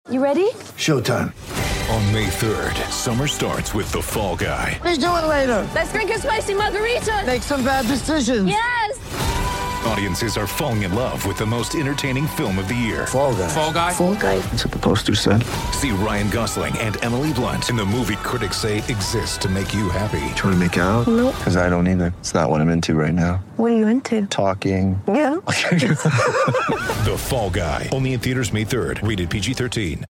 You ready? Showtime. On May 3rd, summer starts with The Fall Guy. Let's do it later. Let's drink a spicy margarita. Make some bad decisions. Yes! Audiences are falling in love with the most entertaining film of the year. Fall Guy. Fall Guy? Fall guy. That's what the poster said. See Ryan Gosling and Emily Blunt in the movie critics say exists to make you happy. Trying to make it out? Nope. Because I don't either. It's not what I'm into right now. What are you into? Talking. Yeah. The Fall Guy. Only in theaters May 3rd. Rated PG-13.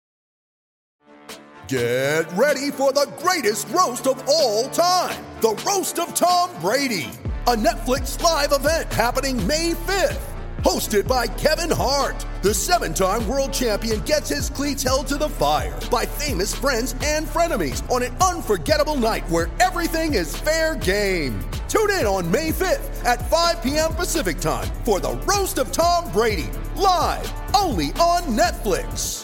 Get ready for the greatest roast of all time. The Roast of Tom Brady. A Netflix live event happening May 5th. Hosted by Kevin Hart. The 7-time world champion gets his cleats held to the fire by famous friends and frenemies on an unforgettable night where everything is fair game. Tune in on May 5th at 5 p.m. Pacific time for the Roast of Tom Brady. Live only on Netflix.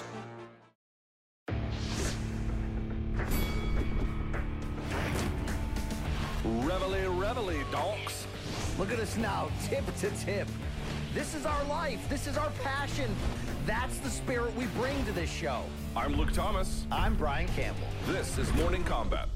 Reveille, donks. Look at us now, tip to tip. This is our life. This is our passion. That's the spirit we bring to this show. I'm Luke Thomas. I'm Brian Campbell. This is Morning Combat.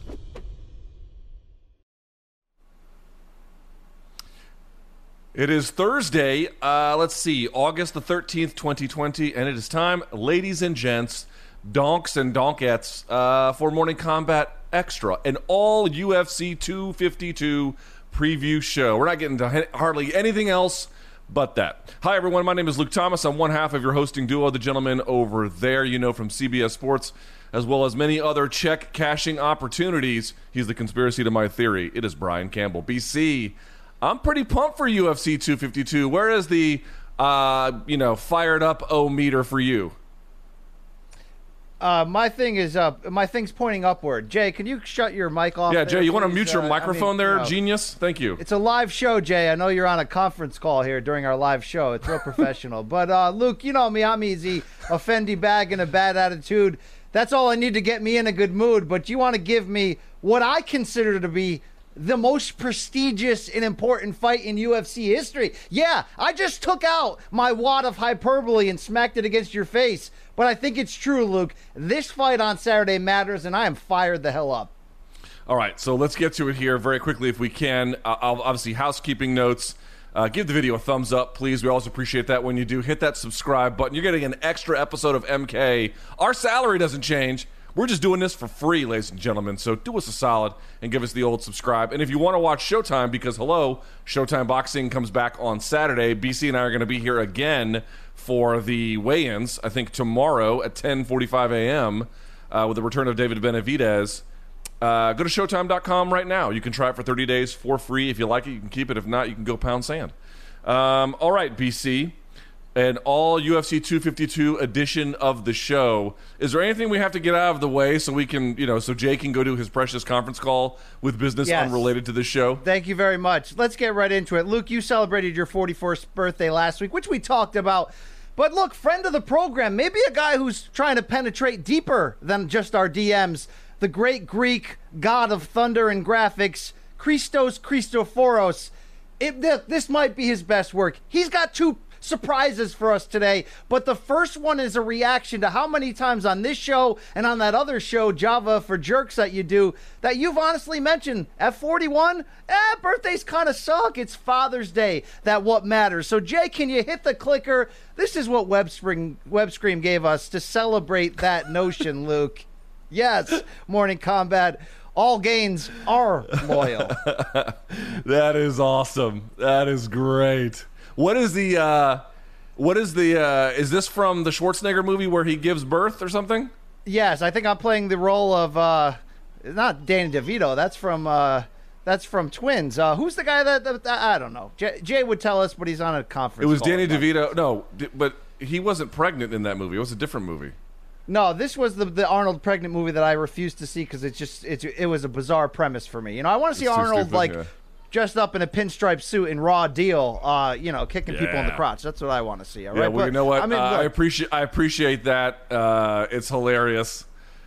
It is Thursday, let's see, August the 13th, 2020, and it is time, ladies and gents, donks and donkettes, for Morning Combat Extra, an all UFC 252 preview show. We're not getting to hardly anything else but that. Hi, everyone. My name is Luke Thomas. I'm one half of your hosting duo, the gentleman over there, you know, from CBS Sports, as well as many other check cashing opportunities. He's the conspiracy to my theory. It is Brian Campbell. BC, I'm pretty pumped for UFC 252. Where is the, fired up O-meter for you? My thing is up. My thing's pointing upward. Jay, can you shut your mic off? Yeah, Jay, you want to please? mute your microphone there, genius? Thank you. It's a live show, Jay. I know you're on a conference call here during our live show. It's real professional. But, Luke, you know me. I'm easy. A Fendi bag and a bad attitude. That's all I need to get me in a good mood. But you want to give me what I consider to be the most prestigious and important fight in UFC history. Yeah, I just took out my wad of hyperbole and smacked it against your face. But I think it's true, Luke. This fight on Saturday matters, and I am fired the hell up. All right, so let's get to it here very quickly if we can. Obviously, housekeeping notes. Give the video a thumbs up, please. We always appreciate that when you do. Hit that subscribe button. You're getting an extra episode of MK. Our salary doesn't change. We're just doing this for free, ladies and gentlemen. So do us a solid and give us the old subscribe. And if you want to watch Showtime, because hello, Showtime Boxing comes back on Saturday. BC and I are going to be here again for the weigh-ins, I think tomorrow at 10:45 a.m. With the return of David Benavidez. Go to Showtime.com right now. You can try it for 30 days for free. If you like it, you can keep it. If not, you can go pound sand. All right, BC. An all UFC 252 edition of the show. Is there anything we have to get out of the way so we can, so Jay can go to his precious conference call with business unrelated to this show? Thank you very much. Let's get right into it. Luke, you celebrated your 41st birthday last week, which we talked about. But look, friend of the program, maybe a guy who's trying to penetrate deeper than just our DMs, the great Greek god of thunder and graphics, Christos Christoforos. This might be his best work. He's got two surprises for us today, but the first one is a reaction to how many times on this show and on that other show, Java for Jerks, that you do, that you've honestly mentioned at 41, birthdays kind of suck. It's Father's Day that what matters. So Jay, can you hit the clicker? This is what WebScream gave us to celebrate that notion, Luke. Yes, Morning Combat. All gains are loyal. That is awesome. That is great. Is this from the Schwarzenegger movie where he gives birth or something? Yes, I think I'm playing the role of, not Danny DeVito. That's from Twins. Who's the guy that I don't know. Jay would tell us, but he's on a conference. It was Danny DeVito. No, but he wasn't pregnant in that movie. It was a different movie. No, this was the Arnold pregnant movie that I refused to see because it was a bizarre premise for me. I want to see Arnold dressed up in a pinstripe suit in Raw Deal, kicking people in the crotch. That's what I want to see. All right? Yeah, well, you know what? I appreciate that. It's hilarious.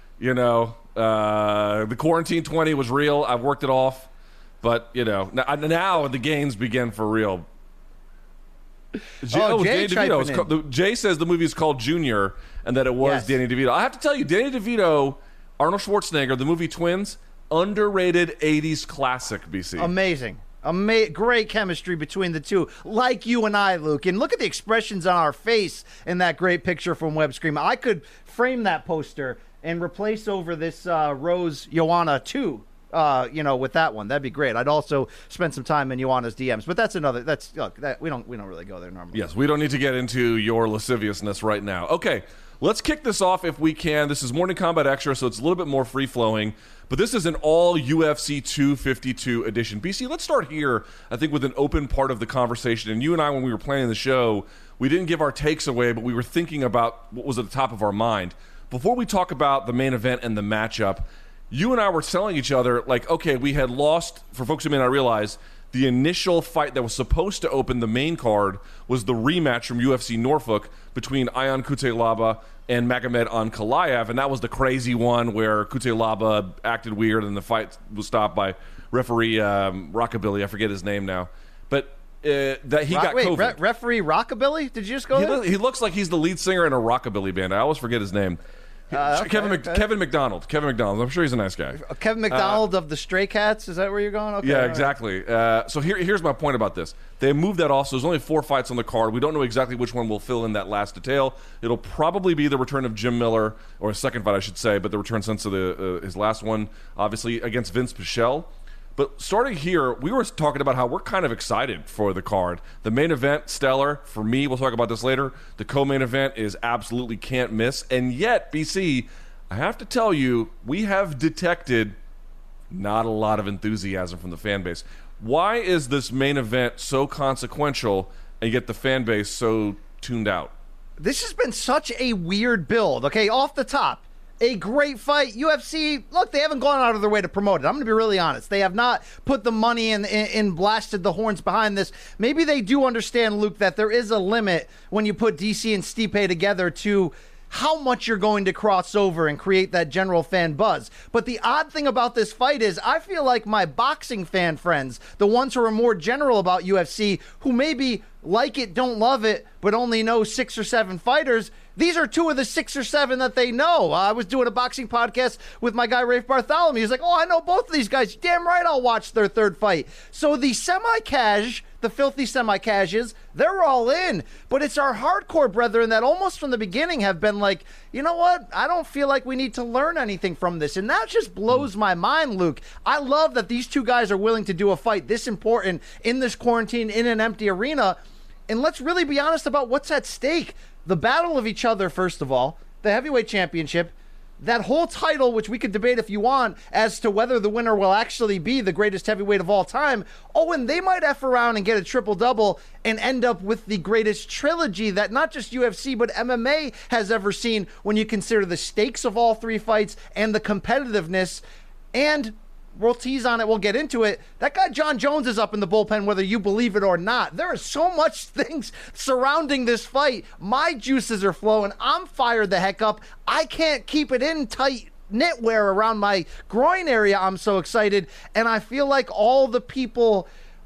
The quarantine 20 was real. I've worked it off, but now the gains begin for real. Jay chiping in. Jay says the movie is called Junior and that it was Danny DeVito. I have to tell you, Danny DeVito, Arnold Schwarzenegger, the movie Twins, underrated 80s classic, BC. Amazing. Great chemistry between the two, like you and I, Luke. And look at the expressions on our face in that great picture from Web Scream. I could frame that poster and replace over this Rose Joanna 2. With that one, that'd be great. I'd also spend some time in Joanna's DMs, but that's another. We don't really go there normally. Yes, we don't need to get into your lasciviousness right now. Okay, let's kick this off if we can. This is Morning Combat Extra, so it's a little bit more free flowing. But this is an all UFC 252 edition. BC, let's start here. I think with an open part of the conversation. And you and I, when we were planning the show, we didn't give our takes away, but we were thinking about what was at the top of our mind before we talk about the main event and the matchup. You and I were telling each other, like, okay, we had lost, for folks who may not realize, the initial fight that was supposed to open the main card was the rematch from UFC Norfolk between Ion Cutelaba and Magomed Ankalaev, and that was the crazy one where Cutelaba acted weird and the fight was stopped by referee Rockabilly. I forget his name now. But that he got COVID. Referee Rockabilly? Did you just go there? He looks like he's the lead singer in a rockabilly band. I always forget his name. Kevin McDonald. I'm sure he's a nice guy. Kevin McDonald of the Stray Cats? Is that where you're going? Okay, yeah, exactly. So here's my point about this. They moved that off, so there's only 4 fights on the card. We don't know exactly which one will fill in that last detail. It'll probably be the return of Jim Miller, or a second fight, I should say, but the return since his last one, obviously, against Vince Pichel. But starting here, we were talking about how we're kind of excited for the card. The main event, stellar. For me, we'll talk about this later. The co-main event is absolutely can't miss. And yet, BC, I have to tell you, we have detected not a lot of enthusiasm from the fan base. Why is this main event so consequential and yet the fan base so tuned out? This has been such a weird build, okay? Off the top. A great fight. UFC, look, they haven't gone out of their way to promote it. I'm going to be really honest. They have not put the money and blasted the horns behind this. Maybe they do understand, Luke, that there is a limit when you put DC and Stipe together to how much you're going to cross over and create that general fan buzz. But the odd thing about this fight is I feel like my boxing fan friends, the ones who are more general about UFC, who maybe like it, don't love it, but only know 6 or 7 fighters, these are 2 of the 6 or 7 that they know. I was doing a boxing podcast with my guy Rafe Bartholomew. He's like, oh, I know both of these guys. Damn right I'll watch their third fight. So the semi-cash, the filthy semi-cashes, they're all in. But it's our hardcore brethren that almost from the beginning have been like, you know what? I don't feel like we need to learn anything from this. And that just blows my mind, Luke. I love that these 2 guys are willing to do a fight this important in this quarantine in an empty arena. And let's really be honest about what's at stake. The battle of each other, first of all, the heavyweight championship, that whole title, which we could debate if you want, as to whether the winner will actually be the greatest heavyweight of all time. Oh, and they might F around and get a triple-double and end up with the greatest trilogy that not just UFC, but MMA has ever seen when you consider the stakes of all 3 fights and the competitiveness. And we'll tease on it, we'll get into it. That guy John Jones is up in the bullpen, whether you believe it or not. There are so much things surrounding this fight. My juices are flowing. I'm fired the heck up. I can't keep it in tight knitwear around my groin area. I'm so excited. And I feel like all the people,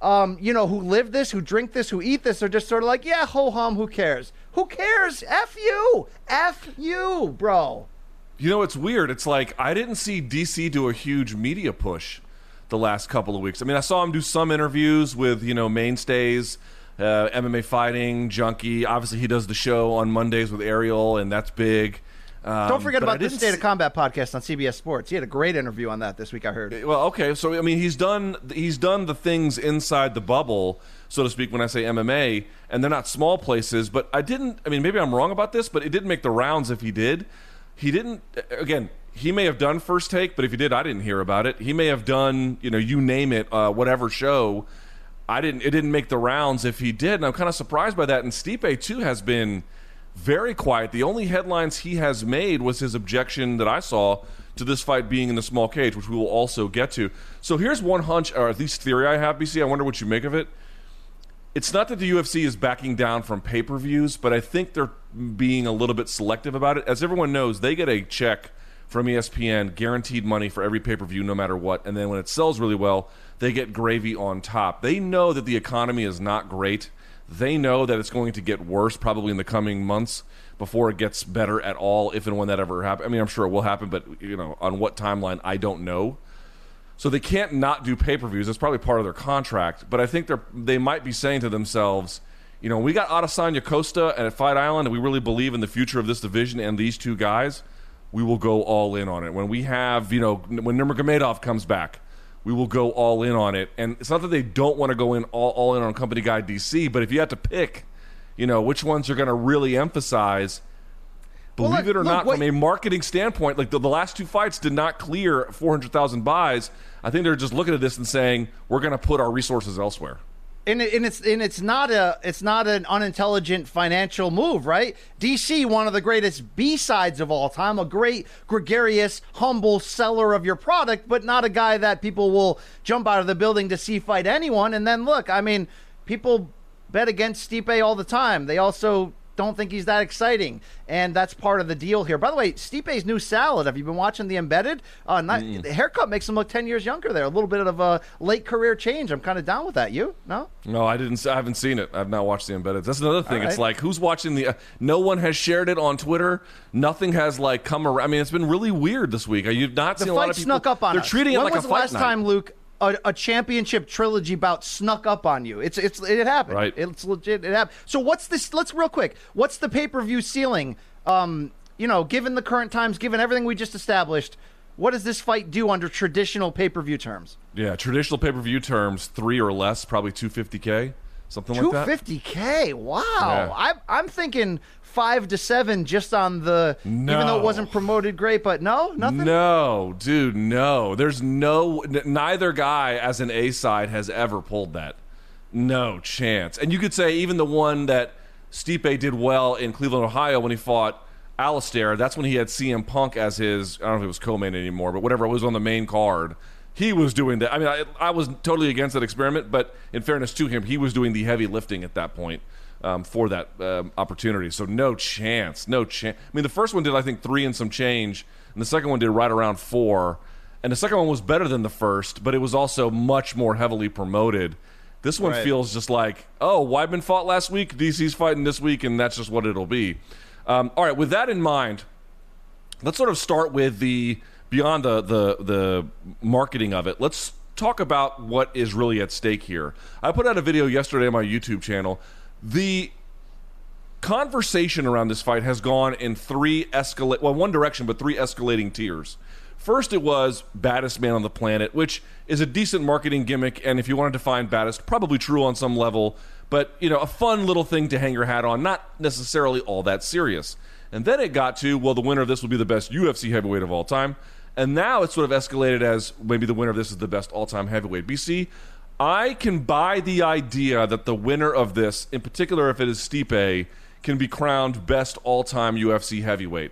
who live this, who drink this, who eat this, are just sort of like, yeah, ho-hum, who cares? Who cares? F you. F you, bro. You know, it's weird. It's like I didn't see DC do a huge media push the last couple of weeks. I mean, I saw him do some interviews with, mainstays, MMA Fighting, Junkie. Obviously, he does the show on Mondays with Ariel, and that's big. Don't forget about the State of Combat podcast on CBS Sports. He had a great interview on that this week, I heard. Well, okay. So, I mean, he's done the things inside the bubble, so to speak, when I say MMA, and they're not small places. But maybe I'm wrong about this, but it didn't make the rounds if he did. He didn't, again, he may have done First Take, but if he did, I didn't hear about it. He may have done, you name it, whatever show. It didn't make the rounds if he did, and I'm kind of surprised by that. And Stipe, too, has been very quiet. The only headlines he has made was his objection that I saw to this fight being in the small cage, which we will also get to. So here's one hunch, or at least theory I have, BC. I wonder what you make of it. It's not that the UFC is backing down from pay-per-views, but I think they're being a little bit selective about it. As everyone knows, they get a check from ESPN, guaranteed money for every pay-per-view no matter what, and then when it sells really well, they get gravy on top. They know that the economy is not great. They know that it's going to get worse probably in the coming months before it gets better at all, if and when that ever happens. I mean, I'm sure it will happen, but on what timeline, I don't know. So they can't not do pay-per-views. That's probably part of their contract. But I think they might be saying to themselves, we got Adesanya Costa at Fight Island, and we really believe in the future of this division and these two guys. We will go all in on it. When we have, when Nurmagomedov comes back, we will go all in on it. And it's not that they don't want to go in all in on company guy DC, but if you had to pick, which ones you're going to really emphasize, believe it or not, from a marketing standpoint, like the last two fights did not clear 400,000 buys. I think they're just looking at this and saying, we're going to put our resources elsewhere. And it's not an unintelligent financial move, right? DC, one of the greatest B-sides of all time, a great, gregarious, humble seller of your product, but not a guy that people will jump out of the building to see fight anyone. And then look, I mean, people bet against Stipe all the time. They also don't think he's that exciting, and that's part of the deal here. By the way, Stipe's new salad, have you been watching The Embedded? The haircut makes him look 10 years younger there. A little bit of a late career change. I'm kind of down with that. You? No? No, I haven't seen it. I've not watched The Embedded. That's another thing. Right. It's like, who's watching no one has shared it on Twitter. Nothing has come around. I mean, it's been really weird this week. You've not seen a lot of people. The fight snuck up on us. They're treating it like a fight night. When was the last time, Luke, a championship trilogy bout snuck up on you? It happened. Right. It's legit. It happened. So what's this? Let's real quick. What's the pay-per-view ceiling? Given the current times, given everything we just established, what does this fight do under traditional pay-per-view terms? Yeah, traditional pay-per-view terms, 3 or less, probably $250K, something like that. $250K. Wow. Yeah. I'm thinking 5 to 7 just on the. No. Even though it wasn't promoted great, but nothing. No, dude, no. There's neither guy as an A side has ever pulled that. No chance. And you could say even the one that Stipe did well in Cleveland, Ohio when he fought Alistair, that's when he had CM Punk as his, I don't know if it was co-main anymore, but whatever, it was on the main card. He was doing that. I mean, I was totally against that experiment, but in fairness to him, he was doing the heavy lifting at that point for that opportunity. So no chance. I mean, the first one did, I think, 3 and some change, and the second one did right around 4. And the second one was better than the first, but it was also much more heavily promoted. This one feels just like, Weidman fought last week, DC's fighting this week, and that's just what it'll be. All right, with that in mind, let's sort of start with beyond the marketing of it. Let's talk about what is really at stake here. I put out a video yesterday on my YouTube channel. The conversation around this fight has gone in one direction, but 3 escalating tiers. First, it was baddest man on the planet, which is a decent marketing gimmick, and if you want to define baddest, probably true on some level, but, a fun little thing to hang your hat on, not necessarily all that serious. And then it got to, the winner of this will be the best UFC heavyweight of all time. And now it's sort of escalated as maybe the winner of this is the best all-time heavyweight. BC, I can buy the idea that the winner of this, in particular if it is Stipe, can be crowned best all-time UFC heavyweight.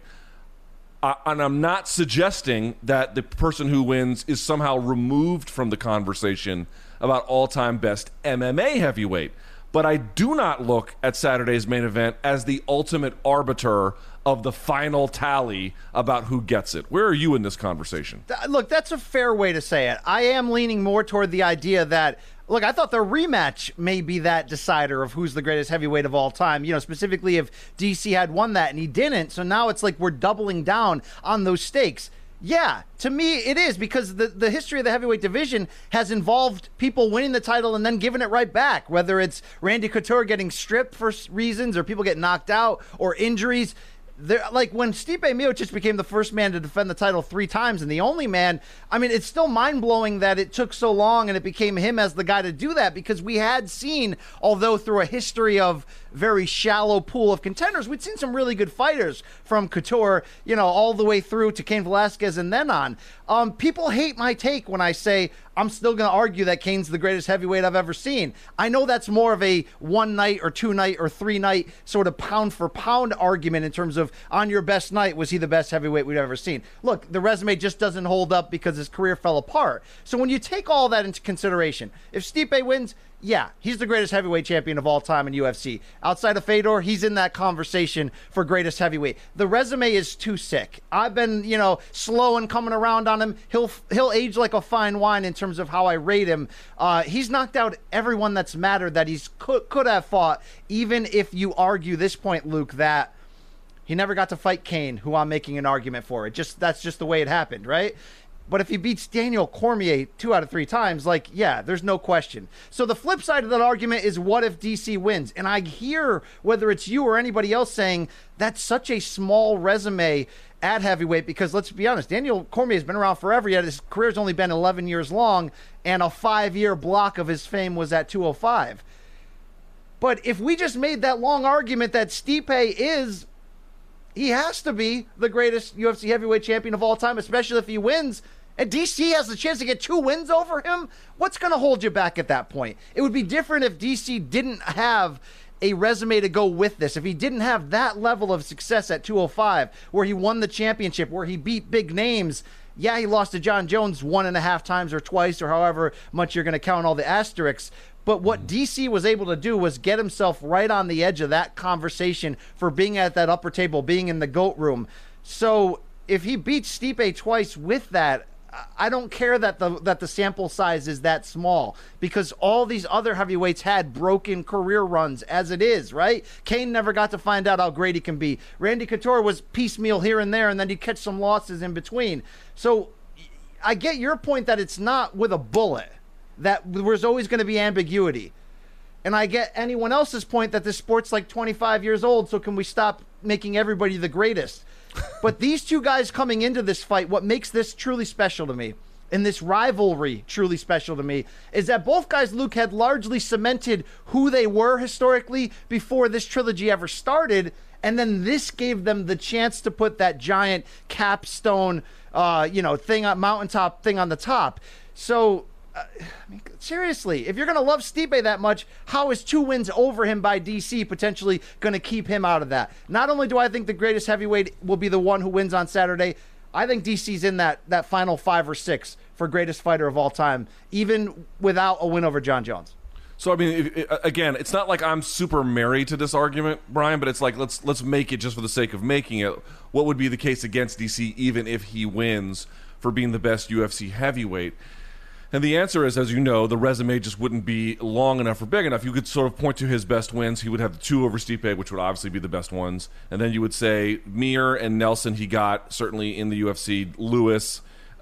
And I'm not suggesting that the person who wins is somehow removed from the conversation about all-time best MMA heavyweight. But I do not look at Saturday's main event as the ultimate arbiter of the final tally about who gets it. Where are you in this conversation? Look, that's a fair way to say it. I am leaning more toward the idea that, look, I thought the rematch may be that decider of who's the greatest heavyweight of all time, specifically if DC had won that and he didn't. So now it's like we're doubling down on those stakes. Yeah, to me it is, because the history of the heavyweight division has involved people winning the title and then giving it right back, whether it's Randy Couture getting stripped for reasons or people get knocked out or injuries. Like when Stipe Miocic became the first man to defend the title 3 times and the only man, I mean, it's still mind-blowing that it took so long and it became him as the guy to do that, because we had seen, although through a history of very shallow pool of contenders, we'd seen some really good fighters from Couture, all the way through to Cain Velasquez and then on. People hate my take when I say I'm still going to argue that Cain's the greatest heavyweight I've ever seen. I know that's more of a 1 night or 2 night or 3 night sort of pound for pound argument in terms of on your best night, was he the best heavyweight we've ever seen? Look, the resume just doesn't hold up because his career fell apart. So when you take all that into consideration, if Stipe wins, yeah, he's the greatest heavyweight champion of all time in UFC. Outside of Fedor, he's in that conversation for greatest heavyweight. The resume is too sick. I've been, slow and coming around on him. He'll age like a fine wine in terms of how I rate him. He's knocked out everyone that's mattered that he's could have fought, even if you argue this point, Luke, that he never got to fight Kane, who I'm making an argument for. That's just the way it happened, right? But if he beats Daniel Cormier 2 out of 3 times, there's no question. So the flip side of that argument is, what if DC wins? And I hear, whether it's you or anybody else, saying that's such a small resume at heavyweight, because let's be honest, Daniel Cormier has been around forever, yet his career's only been 11 years long, and a 5-year block of his fame was at 205. But if we just made that long argument that Stipe he has to be the greatest UFC heavyweight champion of all time, especially if he wins, and DC has the chance to get 2 wins over him, what's going to hold you back at that point? It would be different if DC didn't have a resume to go with this. If he didn't have that level of success at 205, where he won the championship, where he beat big names. Yeah, he lost to John Jones 1.5 times or twice, or however much you're going to count all the asterisks. But what DC was able to do was get himself right on the edge of that conversation for being at that upper table, being in the GOAT room. So if he beats Stipe twice with that, I don't care that the sample size is that small, because all these other heavyweights had broken career runs as it is, right? Kane never got to find out how great he can be. Randy Couture was piecemeal here and there, and then he'd catch some losses in between. So I get your point that it's not with a bullet, that there's always going to be ambiguity. And I get anyone else's point that this sport's 25 years old, so can we stop making everybody the greatest? But these two guys coming into this fight, what makes this truly special to me, and this rivalry truly special to me, is that both guys, Luke, had largely cemented who they were historically before this trilogy ever started, and then this gave them the chance to put that giant capstone, mountaintop thing on the top. So, seriously, if you're going to love Stipe that much, how is 2 wins over him by DC potentially going to keep him out of that? Not only do I think the greatest heavyweight will be the one who wins on Saturday, I think DC's in that final 5 or 6 for greatest fighter of all time, even without a win over John Jones. So, I mean, again, it's not like I'm super married to this argument, Brian, but it's like, let's make it just for the sake of making it. What would be the case against DC, even if he wins, for being the best UFC heavyweight? And the answer is, as you know, the resume just wouldn't be long enough or big enough. You could sort of point to his best wins. He would have the 2 over Stipe, which would obviously be the best ones. And then you would say Mir and Nelson he got, certainly in the UFC, Lewis,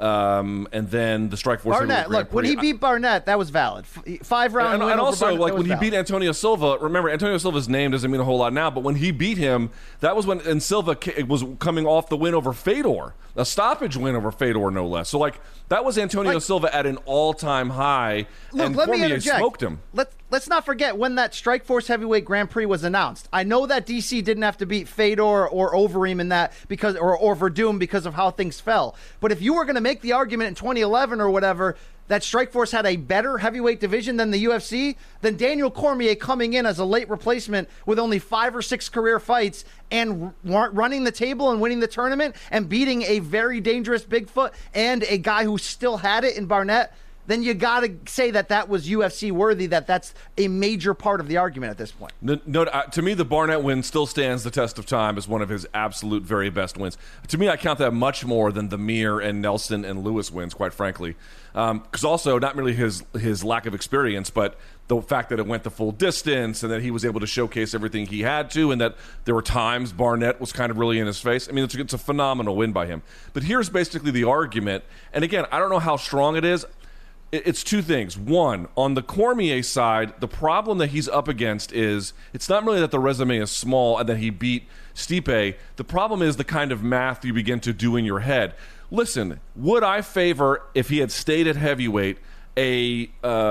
and then the Strikeforce. Barnett, look, when he beat Barnett, that was valid. 5-round win. And also, Barnett, when he beat Antonio Silva, remember, Antonio Silva's name doesn't mean a whole lot now, but when he beat him, that was when Silva was coming off the win over Fedor, a stoppage win over Fedor, no less. So, that was Antonio Silva at an all-time high, and Cormier smoked him. Let's not forget when that Strikeforce Heavyweight Grand Prix was announced. I know that DC didn't have to beat Fedor or Overeem in that or Verdum because of how things fell. But if you were going to make the argument in 2011 or whatever that Strikeforce had a better heavyweight division than the UFC, then Daniel Cormier coming in as a late replacement with only 5 or 6 career fights and running the table and winning the tournament and beating a very dangerous Bigfoot and a guy who still had it in Barnett, then you got to say that was UFC worthy, that's a major part of the argument at this point. No, to me, the Barnett win still stands the test of time as one of his absolute very best wins. To me, I count that much more than the Mir and Nelson and Lewis wins, quite frankly. Because also, not merely his lack of experience, but the fact that it went the full distance and that he was able to showcase everything he had to, and that there were times Barnett was kind of really in his face. I mean, it's a phenomenal win by him. But here's basically the argument. And again, I don't know how strong it is. It's 2 things. One, on the Cormier side, the problem that he's up against is it's not really that the resume is small and that he beat Stipe. The problem is the kind of math you begin to do in your head. Listen, would I favor, if he had stayed at heavyweight, a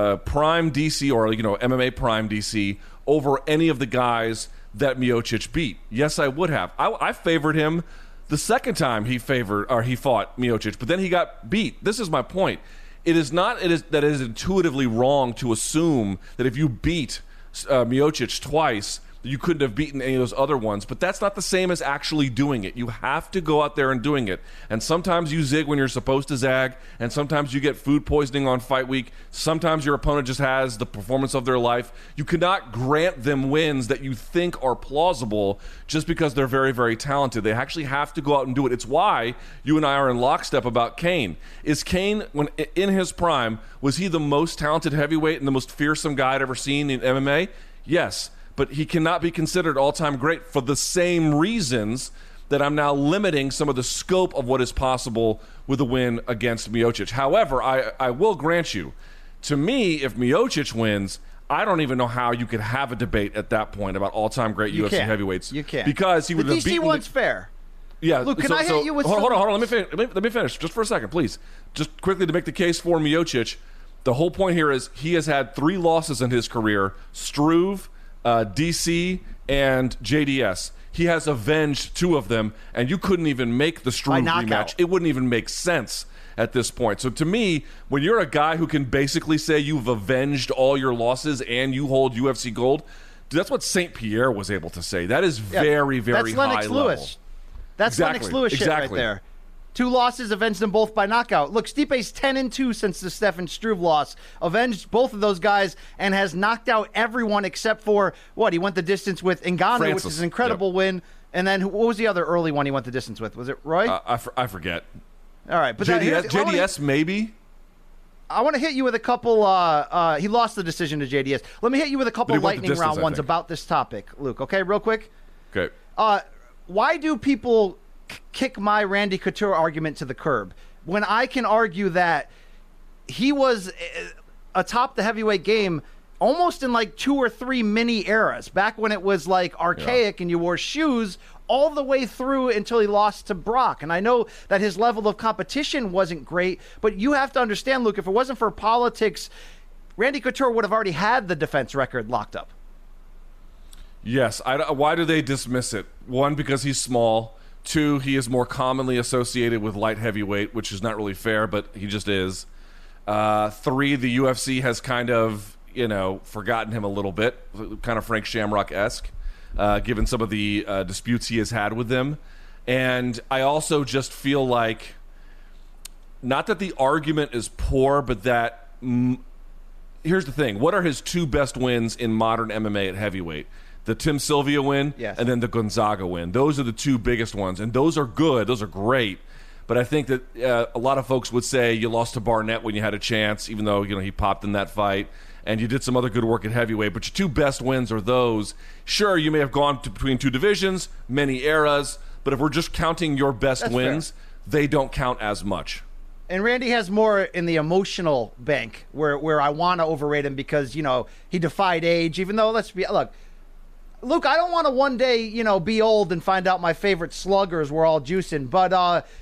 prime DC or MMA prime DC over any of the guys that Miocic beat? Yes, I would have. I favored him the second time he fought Miocic, but then he got beat. This is my point. It is intuitively wrong to assume that if you beat Miocic twice, you couldn't have beaten any of those other ones, but that's not the same as actually doing it. You have to go out there and doing it. And sometimes you zig when you're supposed to zag, and sometimes you get food poisoning on fight week. Sometimes your opponent just has the performance of their life. You cannot grant them wins that you think are plausible just because they're very, very talented. They actually have to go out and do it. It's why you and I are in lockstep about Cain. Is Cain, when in his prime, was he the most talented heavyweight and the most fearsome guy I'd ever seen in MMA? Yes. But he cannot be considered all-time great for the same reasons that I'm now limiting some of the scope of what is possible with a win against Miocic. However, I will grant you, to me, if Miocic wins, I don't even know how you could have a debate at that point about all-time great UFC heavyweights. You can't. Because he would have beaten... The DC one's fair. Yeah. Luke, can I hit you with hold on. Let me finish just for a second, please. Just quickly to make the case for Miocic, the whole point here is he has had 3 losses in his career, Struve, DC, and JDS. He has avenged 2 of them, and you couldn't even make the Struve rematch. It wouldn't even make sense at this point. So to me, when you're a guy who can basically say you've avenged all your losses and you hold UFC gold, that's what St. Pierre was able to say. That is very, very high Lennox level. Lewis. That's Lennox Lewis shit right there. 2 losses, avenged them both by knockout. Look, Stipe's 10-2 since the Stefan Struve loss. Avenged both of those guys and has knocked out everyone except for, he went the distance with Ngannou, which is an incredible win. And then, what was the other early one he went the distance with? Was it Roy? I forget. All right. But JDS maybe? I want to hit you with a couple, he lost the decision to JDS. Let me hit you with a couple lightning round ones about this topic, Luke. Okay, real quick? Okay. Why do people kick my Randy Couture argument to the curb when I can argue that he was atop the heavyweight game almost in like 2 or 3 mini eras, back when it was like archaic and you wore shoes all the way through until he lost to Brock. And I know that his level of competition wasn't great, but you have to understand, Luke, if it wasn't for politics, Randy Couture would have already had the defense record locked up. Yes. Why do they dismiss it? 1, because he's small. 2, he is more commonly associated with light heavyweight, which is not really fair, but he just is. 3, the UFC has kind of, forgotten him a little bit, kind of Frank Shamrock-esque, given some of the disputes he has had with them. And I also just feel like, not that the argument is poor, but that, here's the thing. What are his 2 best wins in modern MMA at heavyweight? The Tim Sylvia win, and then the Gonzaga win. Those are the 2 biggest ones, and those are good. Those are great. But I think that a lot of folks would say you lost to Barnett when you had a chance, even though he popped in that fight, and you did some other good work at heavyweight. But your 2 best wins are those. Sure, you may have gone between 2 divisions, many eras, but if we're just counting your best wins, they don't count as much. And Randy has more in the emotional bank, where I want to overrate him because he defied age. Even though, Luke, I don't want to one day, be old and find out my favorite sluggers were all juicing. But,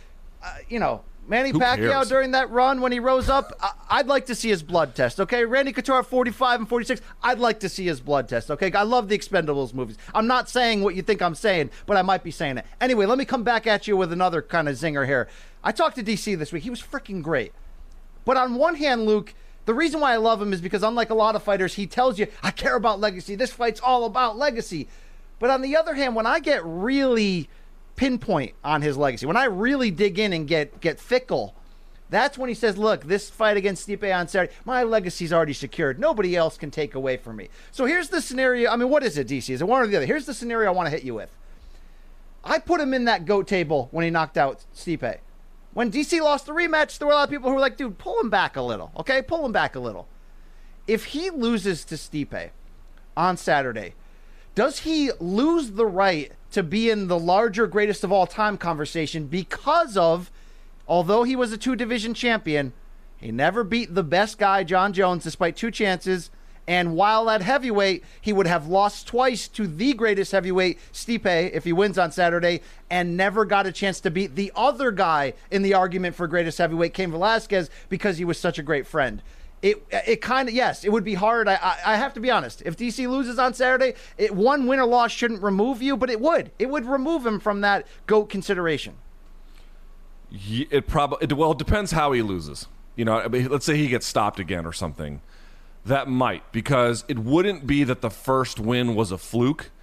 Manny Pacquiao during that run when he rose up, I'd like to see his blood test, okay? Randy Couture at 45 and 46, I'd like to see his blood test, okay? I love the Expendables movies. I'm not saying what you think I'm saying, but I might be saying it. Anyway, let me come back at you with another kind of zinger here. I talked to DC this week. He was freaking great. But on one hand, Luke, the reason why I love him is because unlike a lot of fighters, he tells you, I care about legacy. This fight's all about legacy. But on the other hand, when I get really pinpoint on his legacy, when I really dig in and get fickle, that's when he says, look, this fight against Stipe on Saturday, my legacy's already secured. Nobody else can take away from me. So here's the scenario. I mean, what is it, DC? Is it one or the other? Here's the scenario I want to hit you with. I put him in that GOAT table when he knocked out Stipe. When DC lost the rematch, there were a lot of people who were like, dude, pull him back a little, okay? Pull him back a little. If he loses to Stipe on Saturday, does he lose the right to be in the larger greatest of all time conversation because of, although he was a 2-division champion, he never beat the best guy, John Jones, despite 2 chances. And while at heavyweight, he would have lost twice to the greatest heavyweight, Stipe, if he wins on Saturday, and never got a chance to beat the other guy in the argument for greatest heavyweight, Cain Velasquez, because he was such a great friend. It kind of, yes, it would be hard. I have to be honest. If DC loses on Saturday, one win or loss shouldn't remove you, but it would. It would remove him from that GOAT consideration. It depends how he loses. Let's say he gets stopped again or something. That might, because it wouldn't be that the first win was a fluke.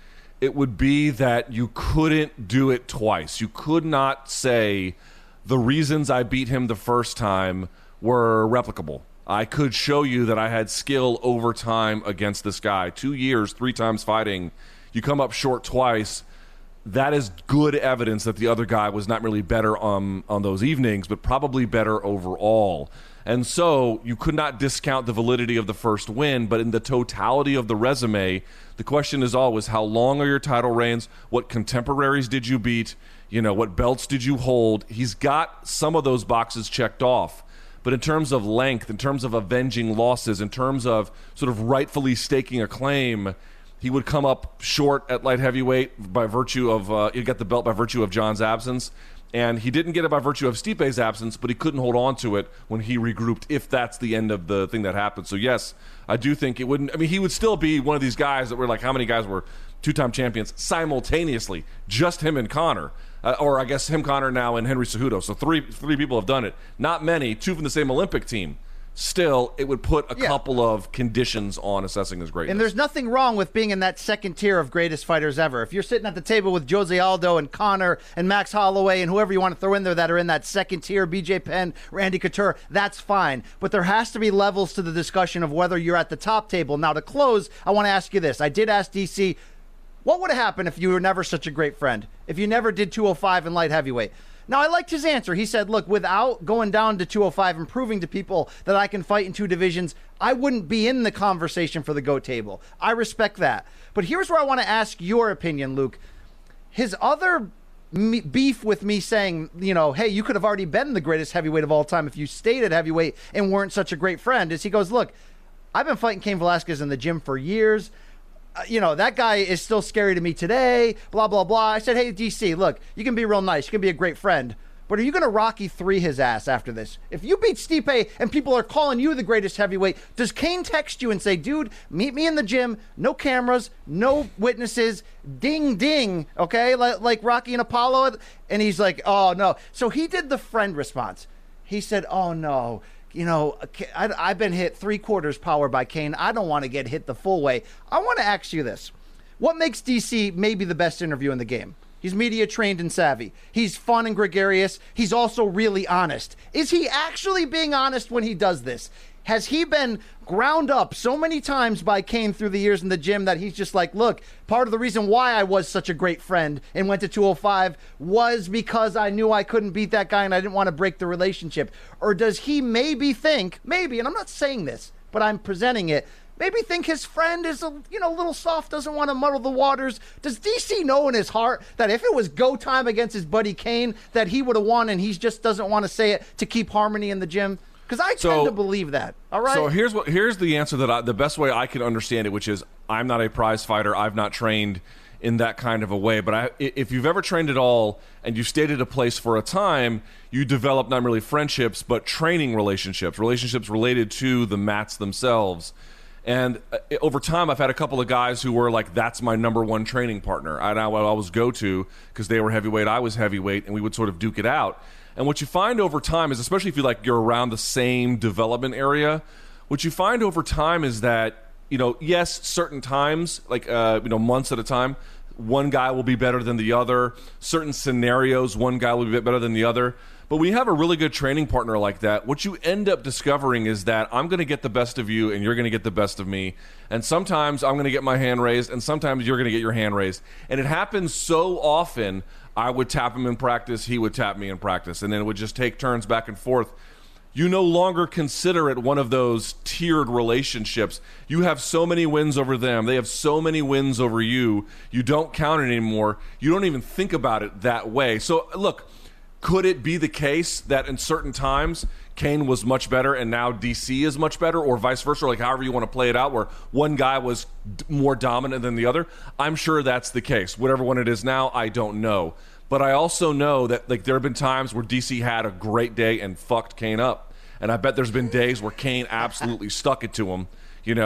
it would be that you couldn't do it twice. You could not say the reasons I beat him the first time were replicable. I could show you that I had skill over time against this guy. 2 years, 3 times fighting. You come up short twice. That is good evidence that the other guy was not really better on those evenings, but probably better overall. And so you could not discount the validity of the first win, but in the totality of the resume, the question is always, how long are your title reigns? What contemporaries did you beat? You know, what belts did you hold? He's got some of those boxes checked off. But in terms of length, in terms of avenging losses, in terms of sort of rightfully staking a claim, he would come up short at light heavyweight by virtue of he'd get the belt by virtue of John's absence, and he didn't get it by virtue of Stipe's absence, but he couldn't hold on to it when he regrouped, if that's the end of the thing that happened. So yes, I do think it wouldn't. I mean, he would still be one of these guys that were like, how many guys were 2-time champions simultaneously? Just him and Conor. Or I guess him, Conor now, and Henry Cejudo. So three people have done it. Not many. 2 from the same Olympic team. Still, it would put a couple of conditions on assessing his greatness. And there's nothing wrong with being in that second tier of greatest fighters ever. If you're sitting at the table with Jose Aldo and Conor and Max Holloway and whoever you want to throw in there that are in that second tier, BJ Penn, Randy Couture, that's fine. But there has to be levels to the discussion of whether you're at the top table. Now, to close, I want to ask you this. I did ask DC, what would have happened if you were never such a great friend? If you never did 205 in light heavyweight? Now, I liked his answer. He said, look, without going down to 205 and proving to people that I can fight in 2 divisions, I wouldn't be in the conversation for the GOAT table. I respect that. But here's where I want to ask your opinion, Luke. His other beef with me saying, you know, hey, you could have already been the greatest heavyweight of all time if you stayed at heavyweight and weren't such a great friend, is he goes, look, I've been fighting Cain Velasquez in the gym for years. You know, that guy is still scary to me today, blah, blah, blah. I said, hey, DC, look, you can be real nice. You can be a great friend. But are you going to Rocky 3 his ass after this? If you beat Stipe and people are calling you the greatest heavyweight, does Cain text you and say, dude, meet me in the gym, no cameras, no witnesses, ding, ding, okay, like Rocky and Apollo? And he's like, oh, no. So he did the friend response. He said, oh, no. You know, I've been hit 3/4 power by Cain. I don't want to get hit the full way. I want to ask you this. What makes DC maybe the best interview in the game? He's media trained and savvy. He's fun and gregarious. He's also really honest. Is he actually being honest when he does this? Has he been ground up so many times by Cain through the years in the gym that he's just like, look, part of the reason why I was such a great friend and went to 205 was because I knew I couldn't beat that guy and I didn't want to break the relationship? Or does he maybe think, maybe, and I'm not saying this, but I'm presenting it, maybe think his friend is a little soft, doesn't want to muddle the waters? Does DC know in his heart that if it was go time against his buddy Cain that he would have won and he just doesn't want to say it to keep harmony in the gym? Because I tend to believe that. All right. So here's the answer that the best way I can understand it, which is I'm not a prize fighter. I've not trained in that kind of a way. But if you've ever trained at all and you've stayed at a place for a time, you develop not merely friendships but training relationships related to the mats themselves. And over time, I've had a couple of guys who were like, that's my number one training partner. I always go to because they were heavyweight, I was heavyweight, and we would sort of duke it out. And what you find over time is, especially if you're around the same development area, what you find over time is that, yes, certain times, months at a time, one guy will be better than the other. Certain scenarios, one guy will be better than the other. But when you have a really good training partner like that, what you end up discovering is that I'm going to get the best of you and you're going to get the best of me. And sometimes I'm going to get my hand raised and sometimes you're going to get your hand raised. And it happens so often. I would tap him in practice, he would tap me in practice, and then it would just take turns back and forth. You no longer consider it one of those tiered relationships. You have so many wins over them. They have so many wins over you. You don't count it anymore. You don't even think about it that way. So, look, could it be the case that in certain times Cain was much better and now DC is much better, or vice versa, like however you want to play it out, where one guy was more dominant than the other? I'm sure that's the case. Whatever one it is now, I don't know. But I also know that there have been times where DC had a great day and fucked Cain up. And I bet there's been days where Cain absolutely stuck it to him,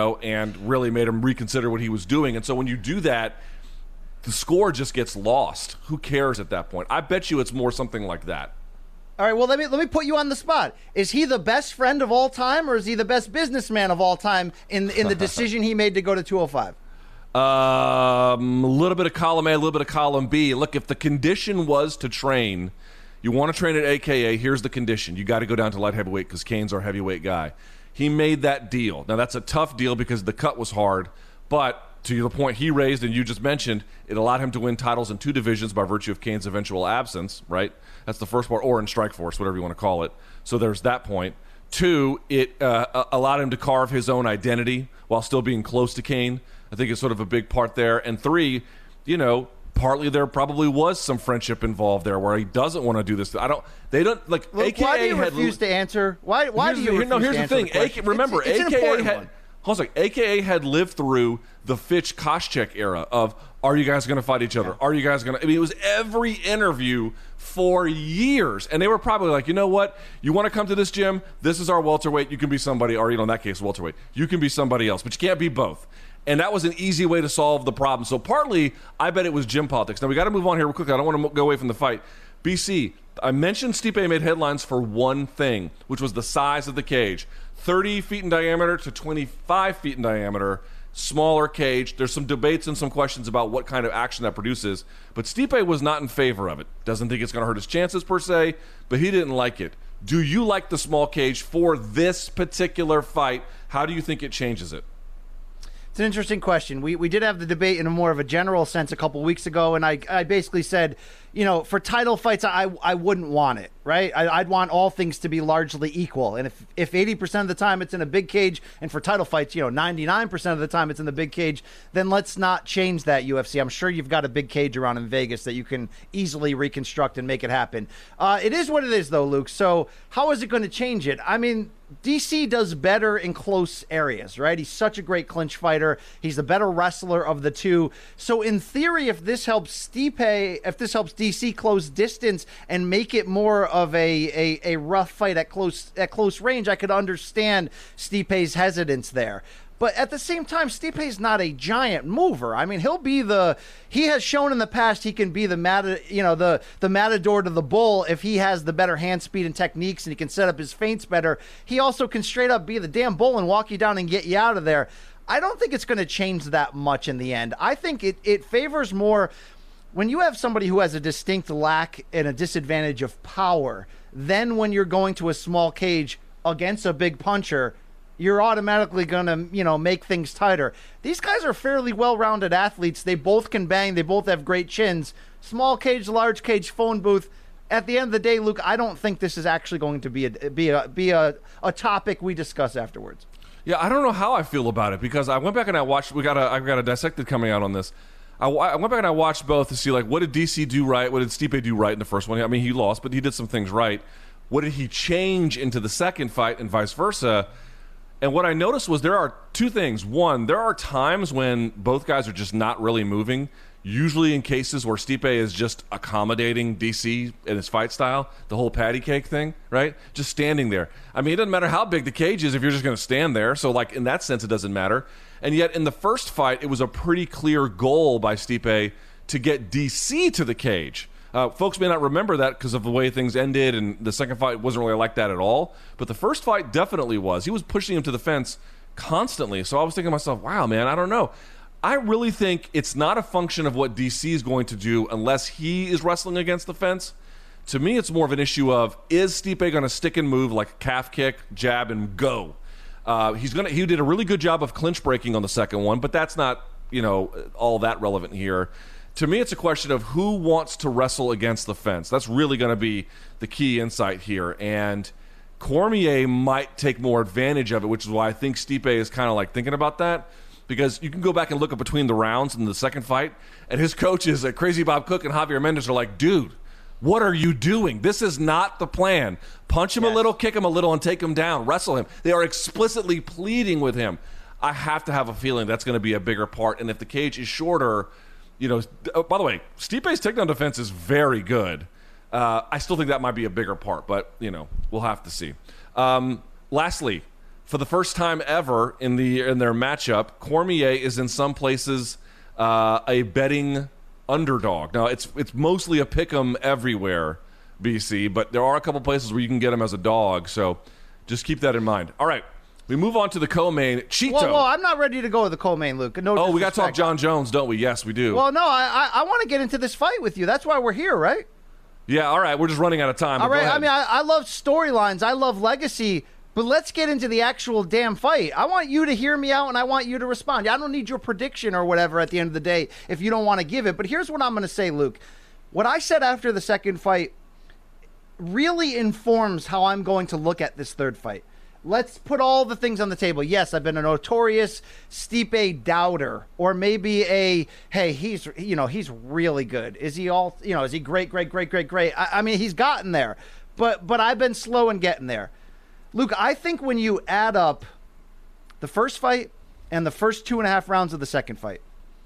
and really made him reconsider what he was doing. And so when you do that, the score just gets lost. Who cares at that point? I bet you it's more something like that. All right, well, let me put you on the spot. Is he the best friend of all time, or is he the best businessman of all time in the decision he made to go to 205? A little bit of column A, a little bit of column B. Look, if the condition was to train, you want to train at AKA, here's the condition. You got to go down to light heavyweight because Cain's our heavyweight guy. He made that deal. Now, that's a tough deal because the cut was hard, but to the point he raised and you just mentioned, it allowed him to win titles in 2 divisions by virtue of Cain's eventual absence, right? That's the first part, or in Strikeforce, whatever you want to call it. So there's that point. 2, it allowed him to carve his own identity while still being close to Cain. I think it's sort of a big part there. And 3, partly there probably was some friendship involved there where he doesn't want to do this. They don't like. Look, AKA why do you had, refuse to answer? Why do you refuse no, here's to the answer thing. Remember, it's AKA had. Hold on a second. AKA had lived through the Fitch Koscheck era of, are you guys going to fight each other? Are you guys going to? I mean, it was every interview for years. And they were probably like, you know what? You want to come to this gym? This is our welterweight. You can be somebody, or, in that case, welterweight. You can be somebody else, but you can't be both. And that was an easy way to solve the problem. So partly, I bet it was gym politics. Now, we got to move on here real quickly. I don't want to go away from the fight. BC, I mentioned Stipe made headlines for one thing, which was the size of the cage. 30 feet in diameter to 25 feet in diameter, smaller cage. There's some debates and some questions about what kind of action that produces, but Stipe was not in favor of it. Doesn't think it's going to hurt his chances per se, but he didn't like it. Do you like the small cage for this particular fight? How do you think it changes it? It's an interesting question. We did have the debate in a more of a general sense a couple weeks ago, and I basically said, for title fights, I wouldn't want it, right? I'd want all things to be largely equal. And if 80% of the time it's in a big cage, and for title fights, 99% of the time it's in the big cage, then let's not change that, UFC. I'm sure you've got a big cage around in Vegas that you can easily reconstruct and make it happen. It is what it is, though, Luke. So how is it going to change it? I mean, DC does better in close areas, right? He's such a great clinch fighter. He's the better wrestler of the two. So in theory, if this helps DC close distance and make it more of a rough fight at close range, I could understand Stipe's hesitance there. But at the same time, Stipe's not a giant mover. I mean, he has shown in the past he can be the matador to the bull if he has the better hand speed and techniques and he can set up his feints better. He also can straight up be the damn bull and walk you down and get you out of there. I don't think it's going to change that much in the end. I think it favors more when you have somebody who has a distinct lack and a disadvantage of power. Then when you're going to a small cage against a big puncher, you're automatically going to, make things tighter. These guys are fairly well-rounded athletes. They both can bang. They both have great chins. Small cage, large cage, phone booth. At the end of the day, Luke, I don't think this is actually going to be a topic we discuss afterwards. Yeah, I don't know how I feel about it because I went back and I watched. I've got a dissected coming out on this. I went back and I watched both to see what did DC do right, what did Stipe do right in the first one. I mean, he lost, but he did some things right. What did he change into the second fight, and vice versa? And what I noticed was there are two things. One, there are times when both guys are just not really moving, usually in cases where Stipe is just accommodating DC in his fight style, the whole patty cake thing, right? Just standing there. I mean, it doesn't matter how big the cage is if you're just going to stand there. So, in that sense, it doesn't matter. And yet, in the first fight, it was a pretty clear goal by Stipe to get DC to the cage. Folks may not remember that because of the way things ended, and the second fight wasn't really like that at all. But the first fight definitely was. He was pushing him to the fence constantly. So I was thinking to myself, wow, man, I don't know. I really think it's not a function of what DC is going to do unless he is wrestling against the fence. To me, it's more of an issue of, is Stipe going to stick and move like calf kick, jab, and go? He did a really good job of clinch breaking on the second one, but that's not, all that relevant here. To me, it's a question of who wants to wrestle against the fence. That's really going to be the key insight here. And Cormier might take more advantage of it, which is why I think Stipe is kind of thinking about that. Because you can go back and look at between the rounds in the second fight, and his coaches, Crazy Bob Cook and Javier Mendez, are like, dude, what are you doing? This is not the plan. Punch him a little, kick him a little, and take him down. Wrestle him. They are explicitly pleading with him. I have to have a feeling that's going to be a bigger part. And if the cage is shorter... by the way, Stipe's takedown defense is very good. I still think that might be a bigger part, but, we'll have to see. Lastly, for the first time ever in their matchup, Cormier is in some places a betting underdog. Now, it's mostly a pick'em everywhere, BC, but there are a couple places where you can get him as a dog, so just keep that in mind. All right, We move on to the co-main. Cheeto. Well, I'm not ready to go to the co-main, Luke. No we got to talk disrespect. John Jones, don't we? Yes, we do. Well, no, I want to get into this fight with you. That's why we're here, right? Yeah, all right. We're just running out of time. All right. Go ahead. I mean, I love storylines. I love legacy. But let's get into the actual damn fight. I want you to hear me out, and I want you to respond. I don't need your prediction or whatever at the end of the day if you don't want to give it. But here's what I'm going to say, Luke. What I said after the second fight really informs how I'm going to look at this third fight. Let's put all the things on the table. Yes, I've been a notorious Stipe doubter, or maybe hey, he's really good. Is he is he great? I mean, he's gotten there, but I've been slow in getting there. Luke, I think when you add up the first fight and the first 2.5 rounds of the second fight,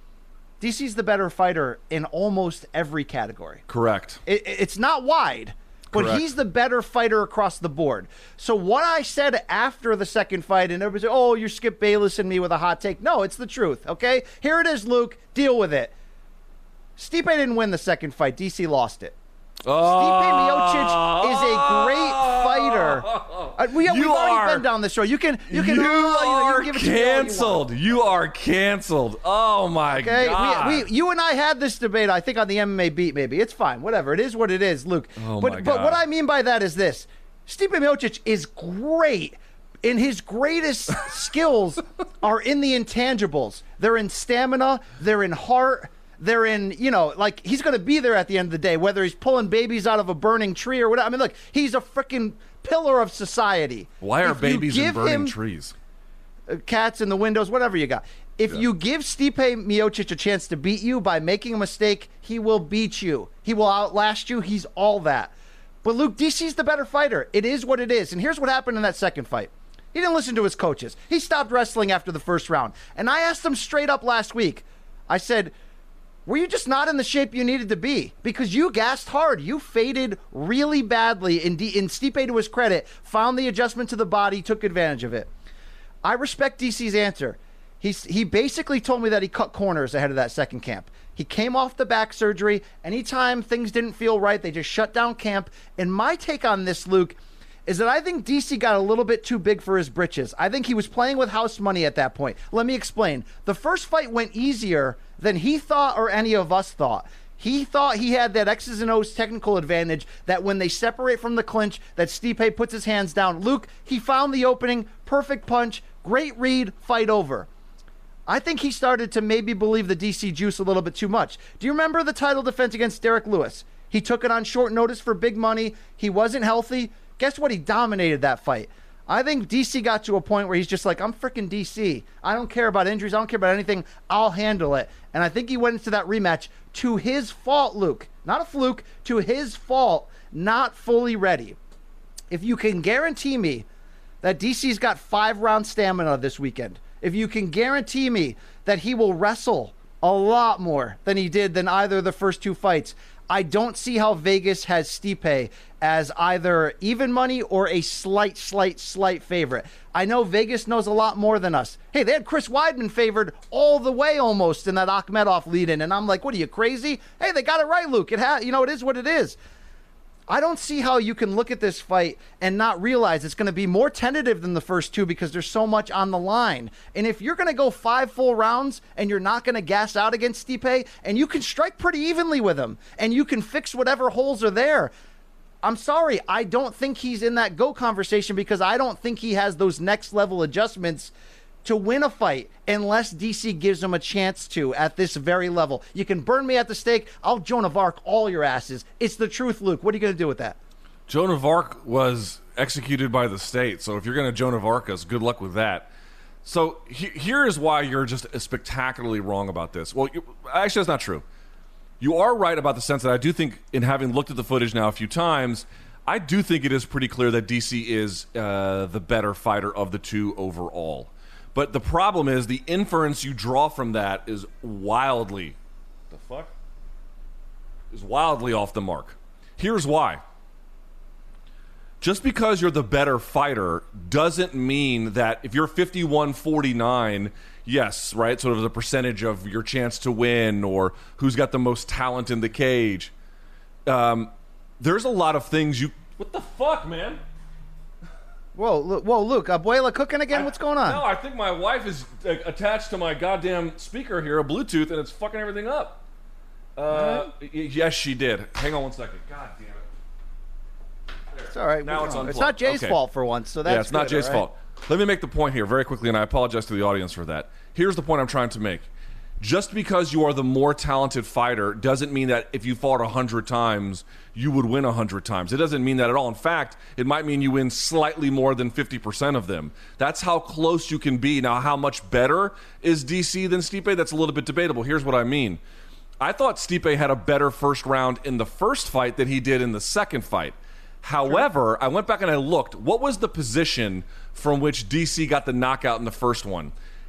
DC's the better fighter in almost every category. Correct. It's not wide. But Correct. He's the better fighter across the board. So what I said after the second fight, and everybody said, oh, you're Skip Bayless and me with a hot take. No, it's the truth, okay? Here it is, Luke. Deal with it. Stipe didn't win the second fight. DC lost it. Stipe Miocic is a great fighter. We've already been down this road. You can give it to me all you canceled. want. You are canceled. Oh my God. You and I had this debate, I think, on the MMA Beat, maybe. It's fine. Whatever. It is what it is, Luke. Oh my God. But what I mean by that is this. Stipe Miocic is great. And his greatest skills are in the intangibles. They're in stamina. They're in heart. They're in, he's going to be there at the end of the day, whether he's pulling babies out of a burning tree or whatever. I mean, look, he's a freaking pillar of society. Why are babies in burning trees? Cats in the windows, whatever you got. If you give Stipe Miocic a chance to beat you by making a mistake, he will beat you. He will outlast you. He's all that. But Luke, DC's the better fighter. It is what it is. And here's what happened in that second fight. He didn't listen to his coaches. He stopped wrestling after the first round. And I asked him straight up last week. I said, were you just not in the shape you needed to be? Because you gassed hard. You faded really badly. And Stipe, to his credit, found the adjustment to the body, took advantage of it. I respect DC's answer. He basically told me that he cut corners ahead of that second camp. He came off the back surgery. Anytime things didn't feel right, they just shut down camp. And my take on this, Luke, is that I think DC got a little bit too big for his britches. I think he was playing with house money at that point. Let me explain. The first fight went easier than he thought or any of us thought. He thought he had that X's and O's technical advantage, that when they separate from the clinch, that Stipe puts his hands down. Luke, he found the opening, perfect punch, great read, fight over. I think he started to maybe believe the DC juice a little bit too much. Do you remember the title defense against Derek Lewis? He took it on short notice for big money. He wasn't healthy. Guess what? He dominated that fight. I think DC got to a point where he's just like, I'm freaking DC. I don't care about injuries. I don't care about anything. I'll handle it. And I think he went into that rematch to his fault, Luke. Not a fluke. To his fault, not fully ready. If you can guarantee me that DC's got 5-round stamina this weekend, if you can guarantee me that he will wrestle a lot more than he did than either of the first two fights, I don't see how Vegas has Stipe as either even money or a slight favorite. I know Vegas knows a lot more than us. Hey, they had Chris Weidman favored all the way almost in that Akhmedov lead-in, and I'm like, what are you, crazy? Hey, they got it right, Luke. It is what it is. I don't see how you can look at this fight and not realize it's going to be more tentative than the first two because there's so much on the line. And if you're going to go 5 full rounds and you're not going to gas out against Stipe, and you can strike pretty evenly with him, and you can fix whatever holes are there, I'm sorry, I don't think he's in that GOAT conversation because I don't think he has those next level adjustments to win a fight unless DC gives him a chance to at this very level. You can burn me at the stake. I'll Joan of Arc all your asses. It's the truth, Luke. What are you going to do with that? Joan of Arc was executed by the state, so if you're going to Joan of Arc us, good luck with that. So here is why you're just spectacularly wrong about this. Well, actually, that's not true. You are right about the sense that I do think, in having looked at the footage now a few times, I do think it is pretty clear that DC is the better fighter of the two overall. But the problem is the inference you draw from that is wildly off the mark. Here's why. Just because you're the better fighter doesn't mean that if you're 51-49, yes, right, sort of the percentage of your chance to win or who's got the most talent in the cage. There's a lot of things you... What the fuck, man? Whoa, Luke, Abuela cooking again? What's going on? No, I think my wife is attached to my goddamn speaker here, a Bluetooth, and it's fucking everything up. Yes, she did. Hang on one second. God damn it. There. It's all right. Now it's unplugged. It's not Jay's fault for once, so that's it's not good, Jay's all right? fault. Let me make the point here very quickly, and I apologize to the audience for that. Here's the point I'm trying to make. Just because you are the more talented fighter doesn't mean that if you fought 100 times, you would win 100 times. It doesn't mean that at all. In fact, it might mean you win slightly more than 50% of them. That's how close you can be. Now, how much better is DC than Stipe? That's a little bit debatable. Here's what I mean. I thought Stipe had a better first round in the first fight than he did in the second fight. However, I went back and I looked. What was the position from which DC got the knockout in the first one?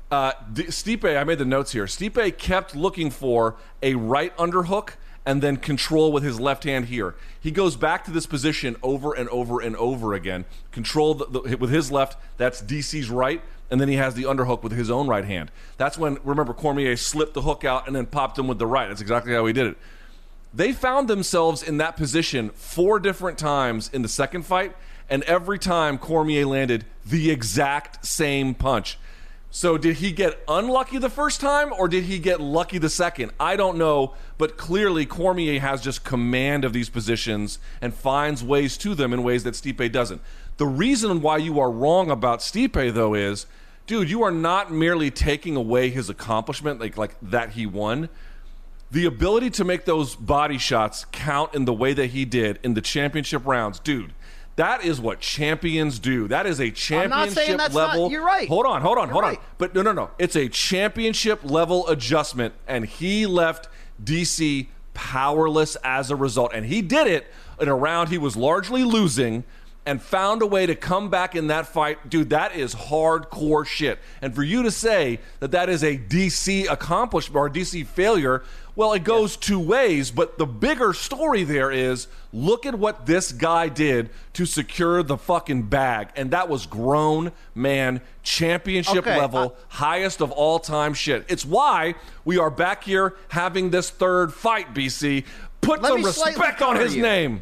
Stipe, I made the notes here. Stipe kept looking for a right underhook and then control with his left hand here. He goes back to this position over and over and over again. Control with his left, that's DC's right, and then he has the underhook with his own right hand. That's when, remember, Cormier slipped the hook out and then popped him with the right. That's exactly how he did it. They found themselves in that position 4 different times in the second fight, and every time Cormier landed the exact same punch. So did he get unlucky the first time, or did he get lucky the second? I don't know, but clearly Cormier has just command of these positions and finds ways to them in ways that Stipe doesn't. The reason why you are wrong about Stipe, though, is, dude, you are not merely taking away his accomplishment, like that he won. The ability to make those body shots count in the way that he did in the championship rounds, dude. That is what champions do. That is a championship level. You're right. Hold on. But no. It's a championship level adjustment, and he left DC powerless as a result. And he did it in a round he was largely losing and found a way to come back in that fight. Dude, that is hardcore shit. And for you to say that that is a DC accomplishment or a DC failure, well, it goes two ways, but the bigger story there is, look at what this guy did to secure the fucking bag, and that was grown man, championship level, highest of all time shit. It's why we are back here having this third fight, BC. Put some respect on his name.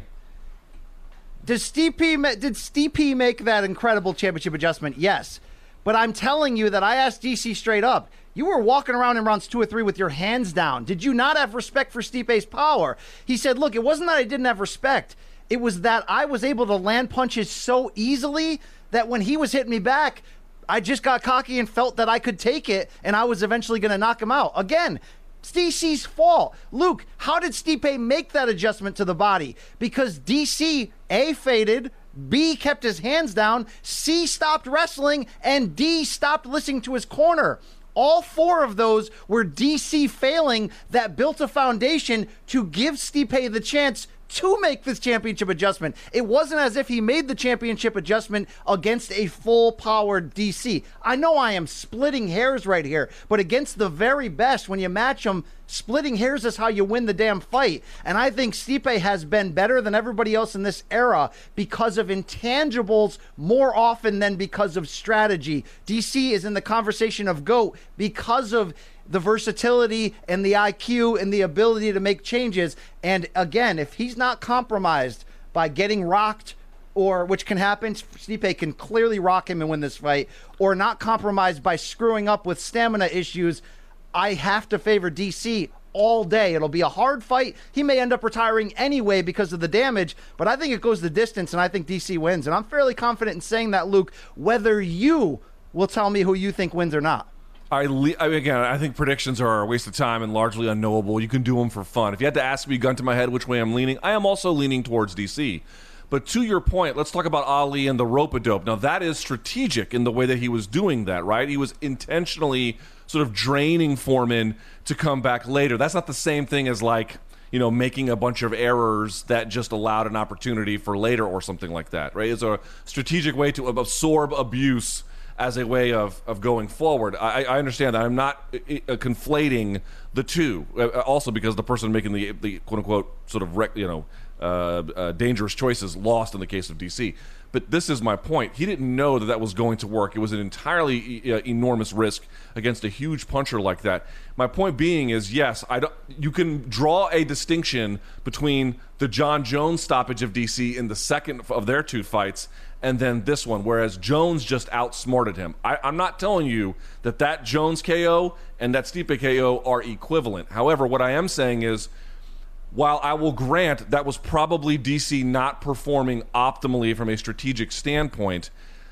Did Stipe make that incredible championship adjustment? Yes. But I'm telling you that I asked DC straight up, you were walking around in rounds 2 or 3 with your hands down. Did you not have respect for Stipe's power? He said, look, it wasn't that I didn't have respect. It was that I was able to land punches so easily that when he was hitting me back, I just got cocky and felt that I could take it, and I was eventually going to knock him out. Again, it's DC's fault. Luke, how did Stipe make that adjustment to the body? Because DC, A, faded, B, kept his hands down, C, stopped wrestling, and D, stopped listening to his corner. All 4 of those were DC failing that built a foundation to give Stipe the chance to make this championship adjustment. It wasn't as if he made the championship adjustment against a full-powered DC. I know I am splitting hairs right here, but against the very best, when you match them, splitting hairs is how you win the damn fight. And I think Stipe has been better than everybody else in this era because of intangibles more often than because of strategy. DC is in the conversation of GOAT because of the versatility and the IQ and the ability to make changes. And again, if he's not compromised by getting rocked, or which can happen, Stipe can clearly rock him and win this fight, or not compromised by screwing up with stamina issues, I have to favor DC all day. It'll be a hard fight. He may end up retiring anyway because of the damage, but I think it goes the distance, and I think DC wins. And I'm fairly confident in saying that, Luke, whether you will tell me who you think wins or not. I think predictions are a waste of time and largely unknowable. You can do them for fun. If you had to ask me, gun to my head, which way I'm leaning, I am also leaning towards DC. But to your point, let's talk about Ali and the rope-a-dope. Now, that is strategic in the way that he was doing that, right? He was intentionally sort of draining Foreman to come back later. That's not the same thing as, like, you know, making a bunch of errors that just allowed an opportunity for later or something like that, right? It's a strategic way to absorb abuse as a way of going forward. I understand that. I'm not conflating the two. Also because the person making the quote-unquote sort of dangerous choices lost in the case of DC. But this is my point. He didn't know that was going to work. It was an entirely enormous risk against a huge puncher like that. My point being is, yes, you can draw a distinction between the John Jones stoppage of DC in the second of their two fights and then this one, whereas Jones just outsmarted him. I'm not telling you that Jones KO and that Stipe KO are equivalent. However, what I am saying is, while I will grant that was probably DC not performing optimally from a strategic standpoint,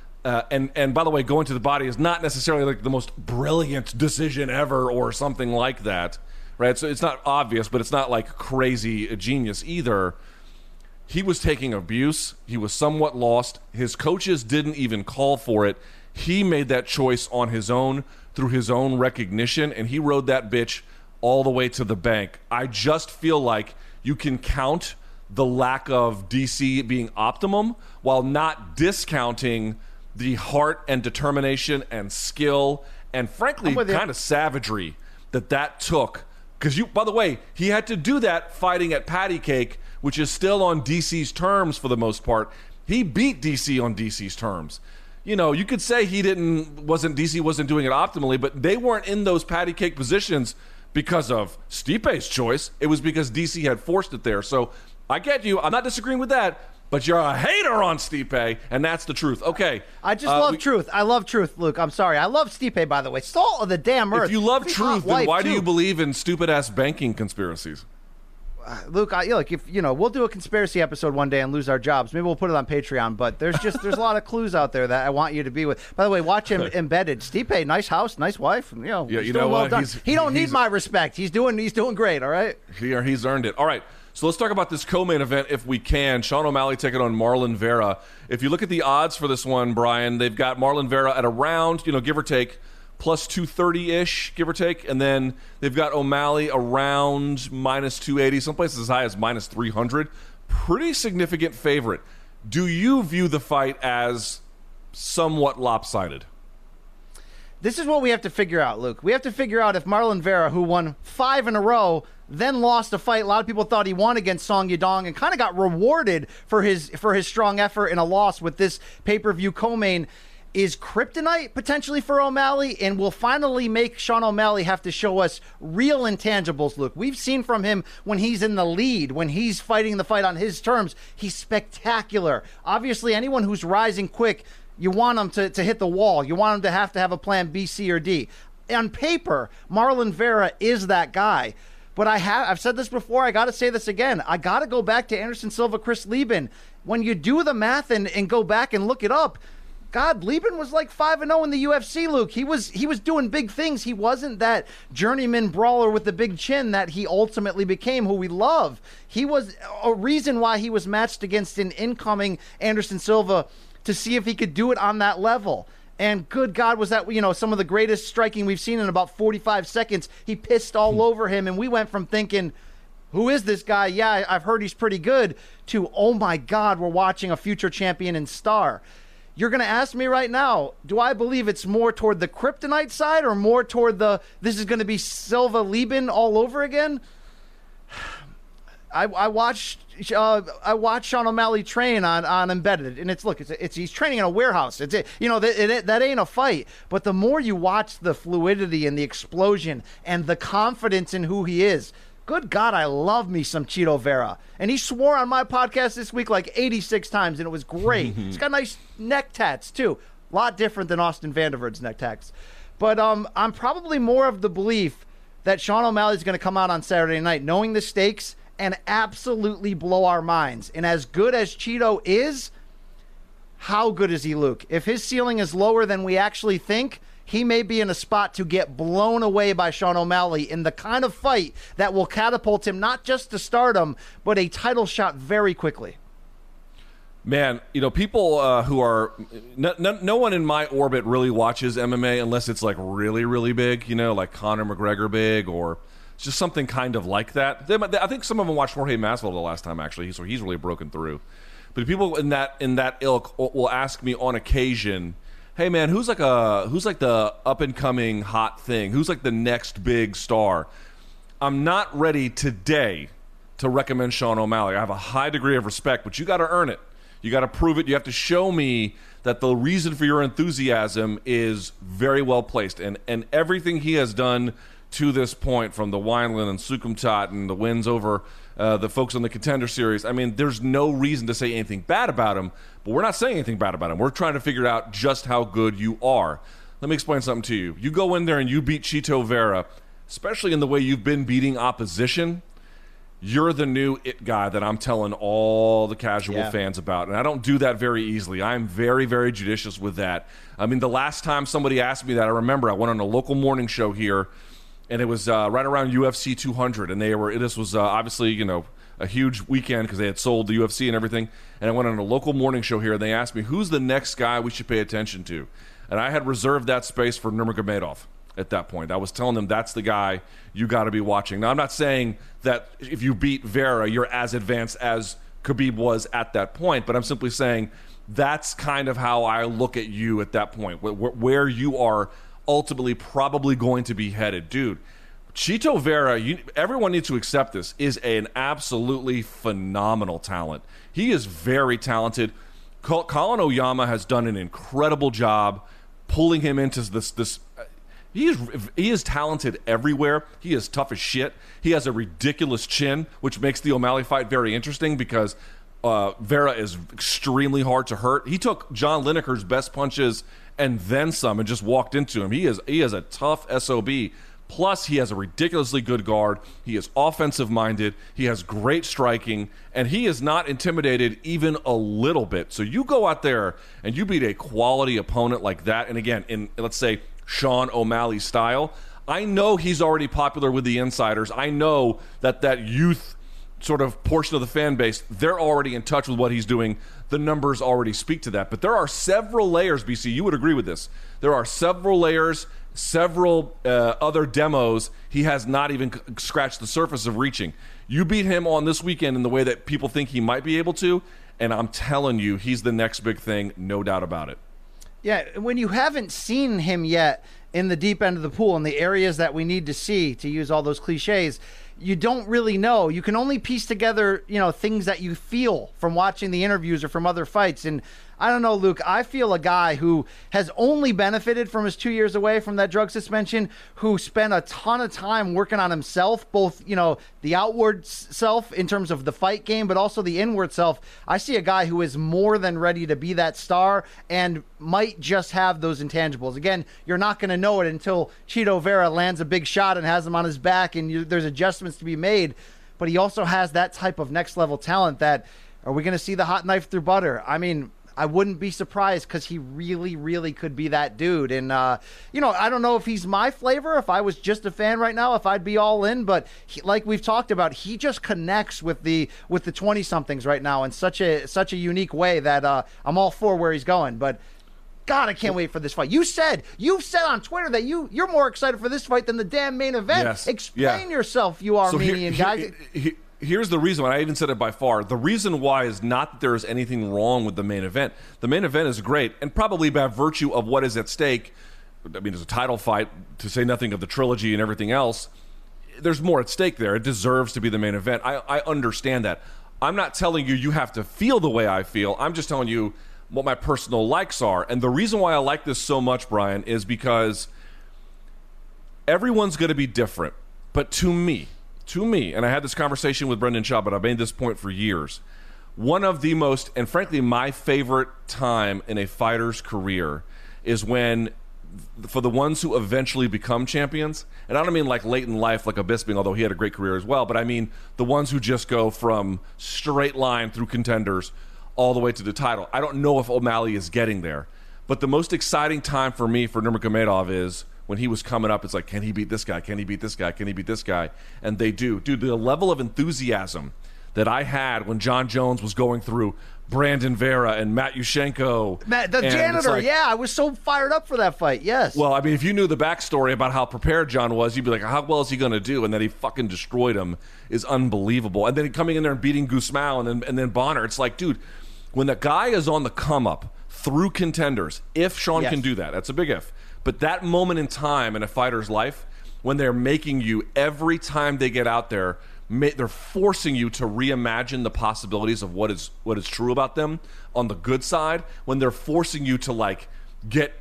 and by the way, going to the body is not necessarily like the most brilliant decision ever or something like that, right? So it's not obvious, but it's not like crazy genius either. He was taking abuse. He was somewhat lost. His coaches didn't even call for it. He made that choice on his own through his own recognition, and he rode that bitch all the way to the bank. I just feel like you can count the lack of DC being optimum while not discounting the heart and determination and skill and frankly kind of savagery that took. Because by the way, he had to do that fighting at Patty Cake, which is still on DC's terms for the most part. He beat DC on DC's terms. You know, you could say DC wasn't doing it optimally, but they weren't in those Patty Cake positions because of Stipe's choice. It was because DC had forced it there. So I get you. I'm not disagreeing with that, but you're a hater on Stipe, and that's the truth. Okay. I just love truth. I love truth, Luke. I'm sorry. I love Stipe, by the way. Salt of the damn earth. If you love truth, then why do you believe in stupid-ass banking conspiracies? Luke, we'll do a conspiracy episode one day and lose our jobs. Maybe we'll put it on Patreon. But there's a lot of clues out there that I want you to be with. By the way, watch him Embedded. Stipe, nice house, nice wife. Yeah, you know what? Well he don't need my respect. He's doing great. All right. He's earned it. All right. So let's talk about this co-main event if we can. Sean O'Malley taking on Marlon Vera. If you look at the odds for this one, Brian, they've got Marlon Vera at around, give or take, plus 230-ish, give or take. And then they've got O'Malley around minus 280, some places as high as minus 300. Pretty significant favorite. Do you view the fight as somewhat lopsided? This is what we have to figure out, Luke. We have to figure out if Marlon Vera, who won 5 in a row, then lost a fight a lot of people thought he won against Song Yadong and kind of got rewarded for his strong effort in a loss with this pay-per-view co-main, is kryptonite potentially for O'Malley and will finally make Sean O'Malley have to show us real intangibles, Luke. We've seen from him when he's in the lead, when he's fighting the fight on his terms, he's spectacular. Obviously, anyone who's rising quick, you want him to hit the wall. You want him to have a plan B, C, or D. On paper, Marlon Vera is that guy. But I've said this before. I got to say this again. I got to go back to Anderson Silva, Chris Lieben. When you do the math and go back and look it up, God, Lieben was like 5-0 in the UFC, Luke. He was doing big things. He wasn't that journeyman brawler with the big chin that he ultimately became, who we love. He was a reason why he was matched against an incoming Anderson Silva to see if he could do it on that level. And good God, was that, some of the greatest striking we've seen in about 45 seconds. He pissed all over him, and we went from thinking, who is this guy? Yeah, I've heard he's pretty good, to, oh my God, we're watching a future champion and star. You're going to ask me right now, do I believe it's more toward the kryptonite side or more toward this is going to be Silva Lieben all over again? I watched Sean O'Malley train on Embedded, and he's training in a warehouse. That ain't a fight. But the more you watch the fluidity and the explosion and the confidence in who he is, good God, I love me some Chito Vera. And he swore on my podcast this week like 86 times, and it was great. He's got nice neck tats too, a lot different than Austin Vandervoort's neck tats. But I'm probably more of the belief that Sean O'Malley's going to come out on Saturday night, knowing the stakes, and absolutely blow our minds. And as good as Chito is, how good is he, Luke? If his ceiling is lower than we actually think, he may be in a spot to get blown away by Sean O'Malley in the kind of fight that will catapult him not just to stardom, but a title shot very quickly. Man, people who are no one in my orbit really watches MMA unless it's like really, really big, like Conor McGregor big or just something kind of like that. I think some of them watched Jorge Masvidal the last time, actually, so he's really broken through. But people in that ilk will ask me on occasion, hey man, who's like the up and coming hot thing? Who's like the next big star? I'm not ready today to recommend Sean O'Malley. I have a high degree of respect, but you got to earn it. You got to prove it. You have to show me that the reason for your enthusiasm is very well placed. And everything he has done to this point, from the Wineland and Sukumtat and the wins over the folks on the Contender Series, I mean, there's no reason to say anything bad about him, but we're not saying anything bad about him. We're trying to figure out just how good you are. Let me explain something to you. You go in there and you beat Chito Vera, especially in the way you've been beating opposition. You're the new it guy that I'm telling all the casual fans about. And I don't do that very easily. I'm very, very judicious with that. I mean, the last time somebody asked me that, I remember I went on a local morning show here, and it was right around UFC 200. And this was obviously, you know, a huge weekend because they had sold the UFC and everything. And I went on a local morning show here, and they asked me, who's the next guy we should pay attention to? And I had reserved that space for Nurmagomedov at that point. I was telling them that's the guy you got to be watching. Now, I'm not saying that if you beat Vera, you're as advanced as Khabib was at that point, but I'm simply saying that's kind of how I look at you at that point, where you are ultimately probably going to be headed. Dude, Chito Vera, everyone needs to accept this, is an absolutely phenomenal talent. He is very talented. Colin Oyama has done an incredible job pulling him into this. He is talented everywhere. He is tough as shit. He has a ridiculous chin, which makes the O'Malley fight very interesting because Vera is extremely hard to hurt. He took John Lineker's best punches and then some and just walked into him. He is a tough SOB. Plus, he has a ridiculously good guard. He is offensive-minded. He has great striking, and he is not intimidated even a little bit. So you go out there and you beat a quality opponent like that, and again, in, let's say, Sean O'Malley style, I know he's already popular with the insiders. I know that youth sort of portion of the fan base, they're already in touch with what he's doing. The numbers already speak to that. But there are several layers, BC. You would agree with this. There are several layers, several other demos he has not even scratched the surface of reaching. You beat him on this weekend in the way that people think he might be able to, and I'm telling you, he's the next big thing, no doubt about it. Yeah, when you haven't seen him yet in the deep end of the pool, in the areas that we need to see, to use all those cliches, you don't really know. You can only piece together, things that you feel from watching the interviews or from other fights. And I don't know, Luke, I feel a guy who has only benefited from his 2 years away from that drug suspension, who spent a ton of time working on himself, both, the outward self in terms of the fight game, but also the inward self. I see a guy who is more than ready to be that star and might just have those intangibles. Again, you're not going to know it until Chito Vera lands a big shot and has him on his back and there's adjustments to be made. But he also has that type of next level talent that, are we going to see the hot knife through butter? I mean, I wouldn't be surprised because he really, really could be that dude. And, I don't know if he's my flavor. If I was just a fan right now, if I'd be all in. But like we've talked about, he just connects with the 20-somethings right now in such a unique way that I'm all for where he's going. But, God, I can't wait for this fight. You've said on Twitter that you're more excited for this fight than the damn main event. Yes. Explain yourself, you Armenian guy. Here's the reason why. I even said it by far. The reason why is not that there is anything wrong with the main event. The main event is great, and probably by virtue of what is at stake, I mean, there's a title fight, to say nothing of the trilogy and everything else, there's more at stake there. It deserves to be the main event. I understand that. I'm not telling you have to feel the way I feel. I'm just telling you what my personal likes are. And the reason why I like this so much, Brian, is because everyone's going to be different. But to me, and I had this conversation with Brendan Schaub, but I've made this point for years, one of the most, and frankly my favorite time in a fighter's career is when, for the ones who eventually become champions, and I don't mean like late in life like a Bisping, although he had a great career as well, but I mean the ones who just go from straight line through contenders all the way to the title. I don't know if O'Malley is getting there, but the most exciting time for me for Nurmagomedov is when he was coming up. It's like, can he beat this guy? Can he beat this guy? Can he beat this guy? And they do. Dude, the level of enthusiasm that I had when John Jones was going through Brandon Vera and Matt Yushchenko. The janitor, I was so fired up for that fight, yes. Well, I mean, if you knew the backstory about how prepared John was, you'd be like, how well is he going to do? And then he fucking destroyed him is unbelievable. And then coming in there and beating Guzmão and then Bonner, it's like, dude, when the guy is on the come-up through contenders, if Sean can do that, that's a big if, but that moment in time in a fighter's life when they're making you, every time they get out there, they're forcing you to reimagine the possibilities of what is true about them on the good side, when they're forcing you to like get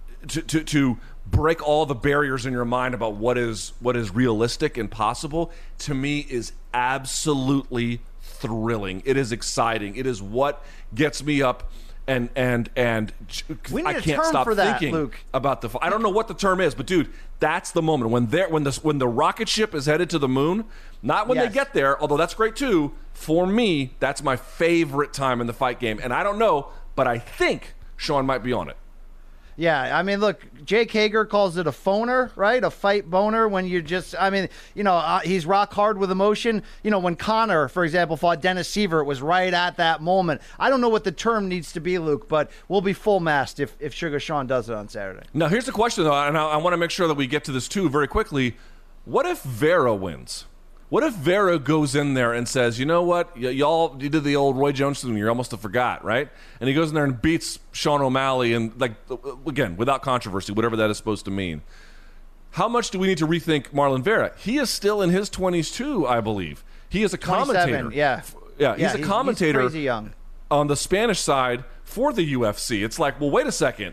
to break all the barriers in your mind about what is realistic and possible, to me is absolutely thrilling. It is exciting. It is what gets me up and we need I a can't term stop for that, thinking Luke. about the. I don't know what the term is, but dude, that's the moment when the rocket ship is headed to the moon. Not when they get there, although that's great too. For me, that's my favorite time in the fight game, and I don't know, but I think Sean might be on it. Yeah, I mean, look, Jake Hager calls it a phoner, right? A fight boner when you're just, I mean, he's rock hard with emotion. When Conor, for example, fought Dennis Seaver, it was right at that moment. I don't know what the term needs to be, Luke, but we'll be full mast if Sugar Sean does it on Saturday. Now, here's the question, though, and I want to make sure that we get to this, too, very quickly. What if Vera wins? What if Vera goes in there and says, you know what, you did the old Roy Jones thing, you're almost forgot, right? And he goes in there and beats Sean O'Malley, and, like, again, without controversy, whatever that is supposed to mean. How much do we need to rethink Marlon Vera? He is still in his 20s, too, I believe. He is a commentator. Yeah, he's a commentator he's crazy young. On the Spanish side for the UFC. It's like, well, wait a second.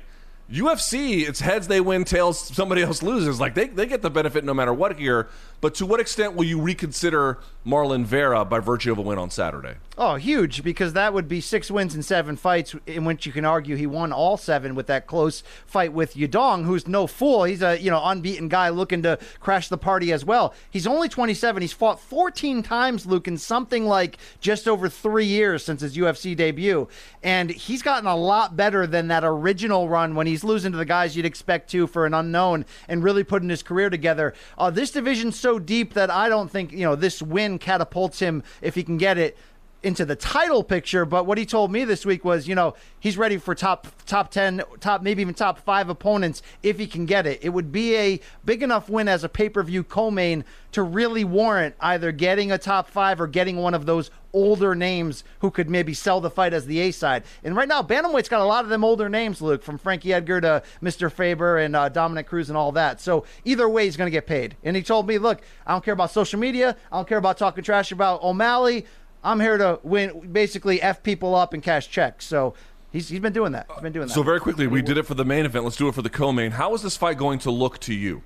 UFC, it's heads they win, tails somebody else loses. Like, they get the benefit no matter what here. But to what extent will you reconsider Marlon Vera by virtue of a win on Saturday? Oh, huge, because that would be 6 wins in 7 fights, in which you can argue he won all 7 with that close fight with Yadong, who's no fool. He's a unbeaten guy looking to crash the party as well. He's only 27. He's fought 14 times, Luke, in something like just over 3 years since his UFC debut. And he's gotten a lot better than that original run when he's losing to the guys you'd expect to for an unknown and really putting his career together. This division's so deep that I don't think this win catapults him, if he can get it, into the title picture. But what he told me this week was, he's ready for top 10, maybe even top 5 opponents if he can get it. It would be a big enough win as a pay-per-view co-main to really warrant either getting a top 5 or getting one of those older names who could maybe sell the fight as the A side. And right now, bantamweight's got a lot of them older names, Luke, from Frankie Edgar to Mr. Faber and Dominic Cruz and all that. So either way, he's going to get paid. And he told me, look, I don't care about social media. I don't care about talking trash about O'Malley. I'm here to win, basically F people up and cash checks. So he's been doing that. So very quickly, we did it for the main event. Let's do it for the co-main. How is this fight going to look to you?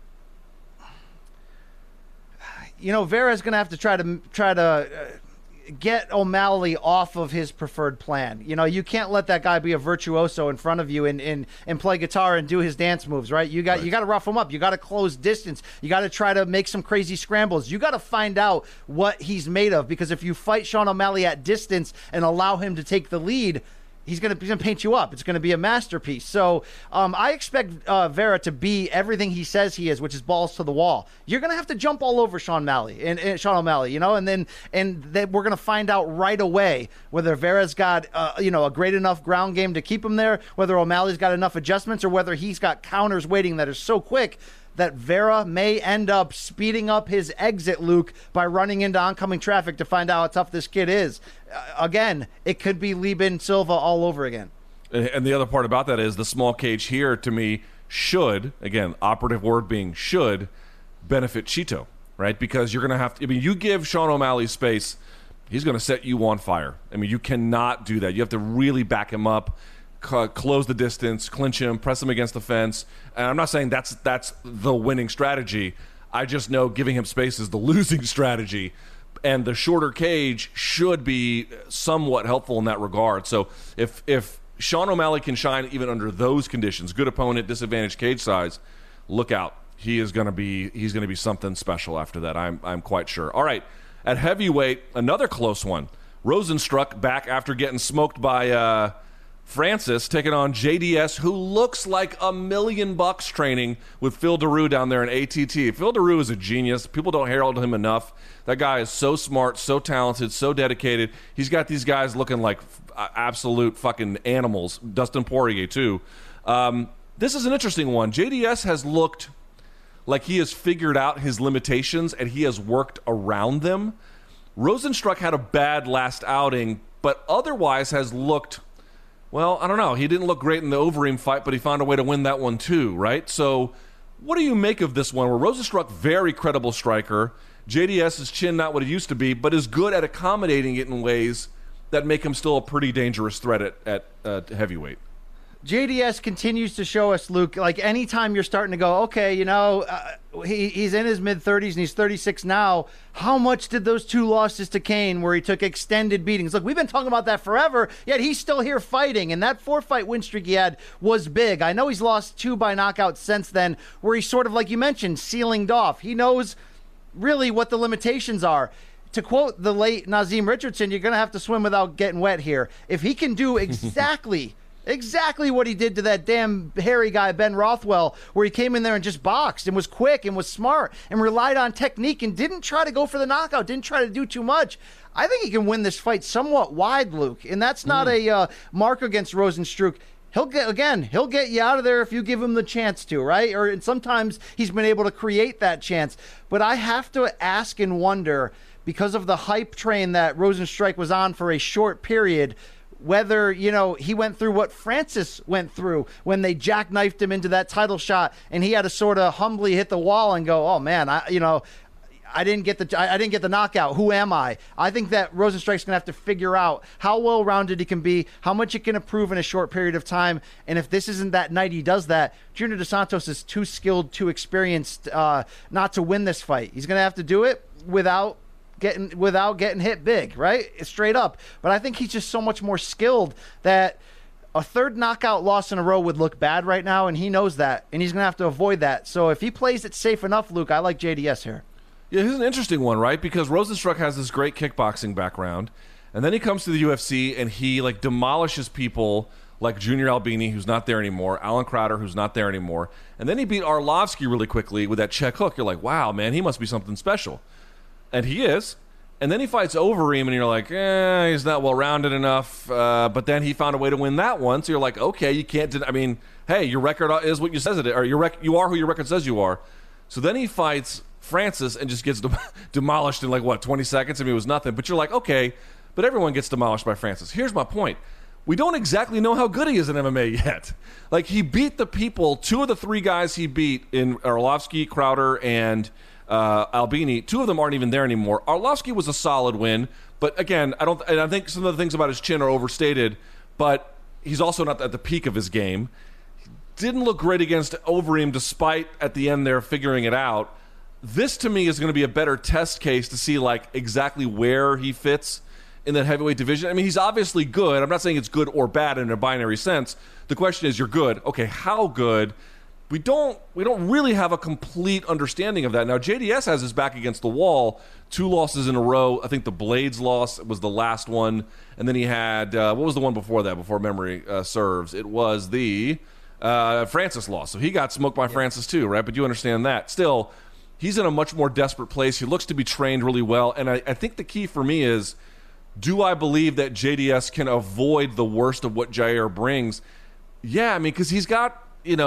Vera's going to have to try to get O'Malley off of his preferred plan. You can't let that guy be a virtuoso in front of you and play guitar and do his dance moves, right? You got to rough him up. You got to close distance. You got to try to make some crazy scrambles. You got to find out what he's made of, because if you fight Sean O'Malley at distance and allow him to take the lead, he's going to paint you up. It's going to be a masterpiece. So I expect Vera to be everything he says he is, which is balls to the wall. You're going to have to jump all over Sean O'Malley, and then we're going to find out right away whether Vera's got a great enough ground game to keep him there, whether O'Malley's got enough adjustments, or whether he's got counters waiting that are so quick that Vera may end up speeding up his exit, Luke, by running into oncoming traffic to find out how tough this kid is. Again, it could be Lieben Silva all over again. And the other part about that is the small cage here, to me, should, again, operative word being should, benefit Chito, right? Because you're going to have to, you give Sean O'Malley space, he's going to set you on fire. You cannot do that. You have to really back him up, close the distance, clinch him, press him against the fence. And I'm not saying that's the winning strategy. I just know giving him space is the losing strategy. And the shorter cage should be somewhat helpful in that regard. So if Sean O'Malley can shine even under those conditions, good opponent, disadvantaged cage size, look out. He's going to be something special after that. I'm quite sure. All right, at heavyweight, another close one. Rosenstruck back after getting smoked by Francis, taking on JDS, who looks like $1 million training with Phil Daru down there in ATT. Phil Daru is a genius. People don't herald him enough. That guy is so smart, so talented, so dedicated. He's got these guys looking like absolute fucking animals. Dustin Poirier, too. This is an interesting one. JDS has looked like he has figured out his limitations and he has worked around them. Rosenstruck had a bad last outing, but otherwise has looked... Well, I don't know. He didn't look great in the Overeem fight, but he found a way to win that one too, right? So what do you make of this one where Rosenstruck, very credible striker, JDS's chin not what it used to be, but is good at accommodating it in ways that make him still a pretty dangerous threat at heavyweight. JDS continues to show us, Luke, like anytime you're starting to go, okay, he's in his mid-30s and he's 36 now. How much did those 2 losses to Kane where he took extended beatings? Look, we've been talking about that forever, yet he's still here fighting, and that 4-fight win streak he had was big. I know he's lost 2 by knockout since then, where he's sort of, like you mentioned, ceilinged off. He knows really what the limitations are. To quote the late Nazim Richardson, you're going to have to swim without getting wet here. If he can do exactly what he did to that damn hairy guy, Ben Rothwell, where he came in there and just boxed and was quick and was smart and relied on technique and didn't try to go for the knockout, didn't try to do too much. I think he can win this fight somewhat wide, Luke. And that's not a mark against Rozenstruik. He'll get you out of there if you give him the chance to, right? And sometimes he's been able to create that chance. But I have to ask and wonder, because of the hype train that Rozenstruik was on for a short period, whether, he went through what Francis went through when they jackknifed him into that title shot and he had to sort of humbly hit the wall and go, oh man, I didn't get the knockout. Who am I? I think that Rozenstruik's going to have to figure out how well-rounded he can be, how much he can improve in a short period of time. And if this isn't that night he does that, Junior Dos Santos is too skilled, too experienced not to win this fight. He's going to have to do it without getting hit big, right? Straight up. But I think he's just so much more skilled that a 3rd knockout loss in a row would look bad right now, and he knows that, and he's going to have to avoid that. So if he plays it safe enough, Luke, I like JDS here. Yeah, he's an interesting one, right? Because Rozenstruik has this great kickboxing background, and then he comes to the UFC and he demolishes people like Junior Albini, who's not there anymore, Alan Crowder, who's not there anymore, and then he beat Arlovsky really quickly with that check hook. You're like, wow, man, he must be something special. And he is. And then he fights Overeem, and you're like, he's not well-rounded enough. But then he found a way to win that one. So you're like, okay, you can't hey, your record is what you says it is, or you are who your record says you are. So then he fights Francis and just gets demolished in 20 seconds. I mean, it was nothing. But you're like, okay, but everyone gets demolished by Francis. Here's my point. We don't exactly know how good he is in MMA yet. He beat the people, 2 of the 3 guys he beat in Arlovsky, Crowder, and Albini. 2 of them aren't even there anymore. Arlovsky was a solid win, but again, I think some of the things about his chin are overstated, but he's also not at the peak of his game. Didn't look great against Overeem, despite at the end there figuring it out. This to me is going to be a better test case to see exactly where he fits in that heavyweight division. I mean, he's obviously good. I'm not saying it's good or bad in a binary sense. The question is, you're good. Okay, how good? We don't really have a complete understanding of that. Now, JDS has his back against the wall, 2 losses in a row. I think the Blades loss was the last one. And then he had, what was the one before that, before memory serves? It was the Francis loss. So he got smoked by Francis too, right? But you understand that. Still, he's in a much more desperate place. He looks to be trained really well. And I think the key for me is, do I believe that JDS can avoid the worst of what Jair brings? Yeah, I mean, because he's got,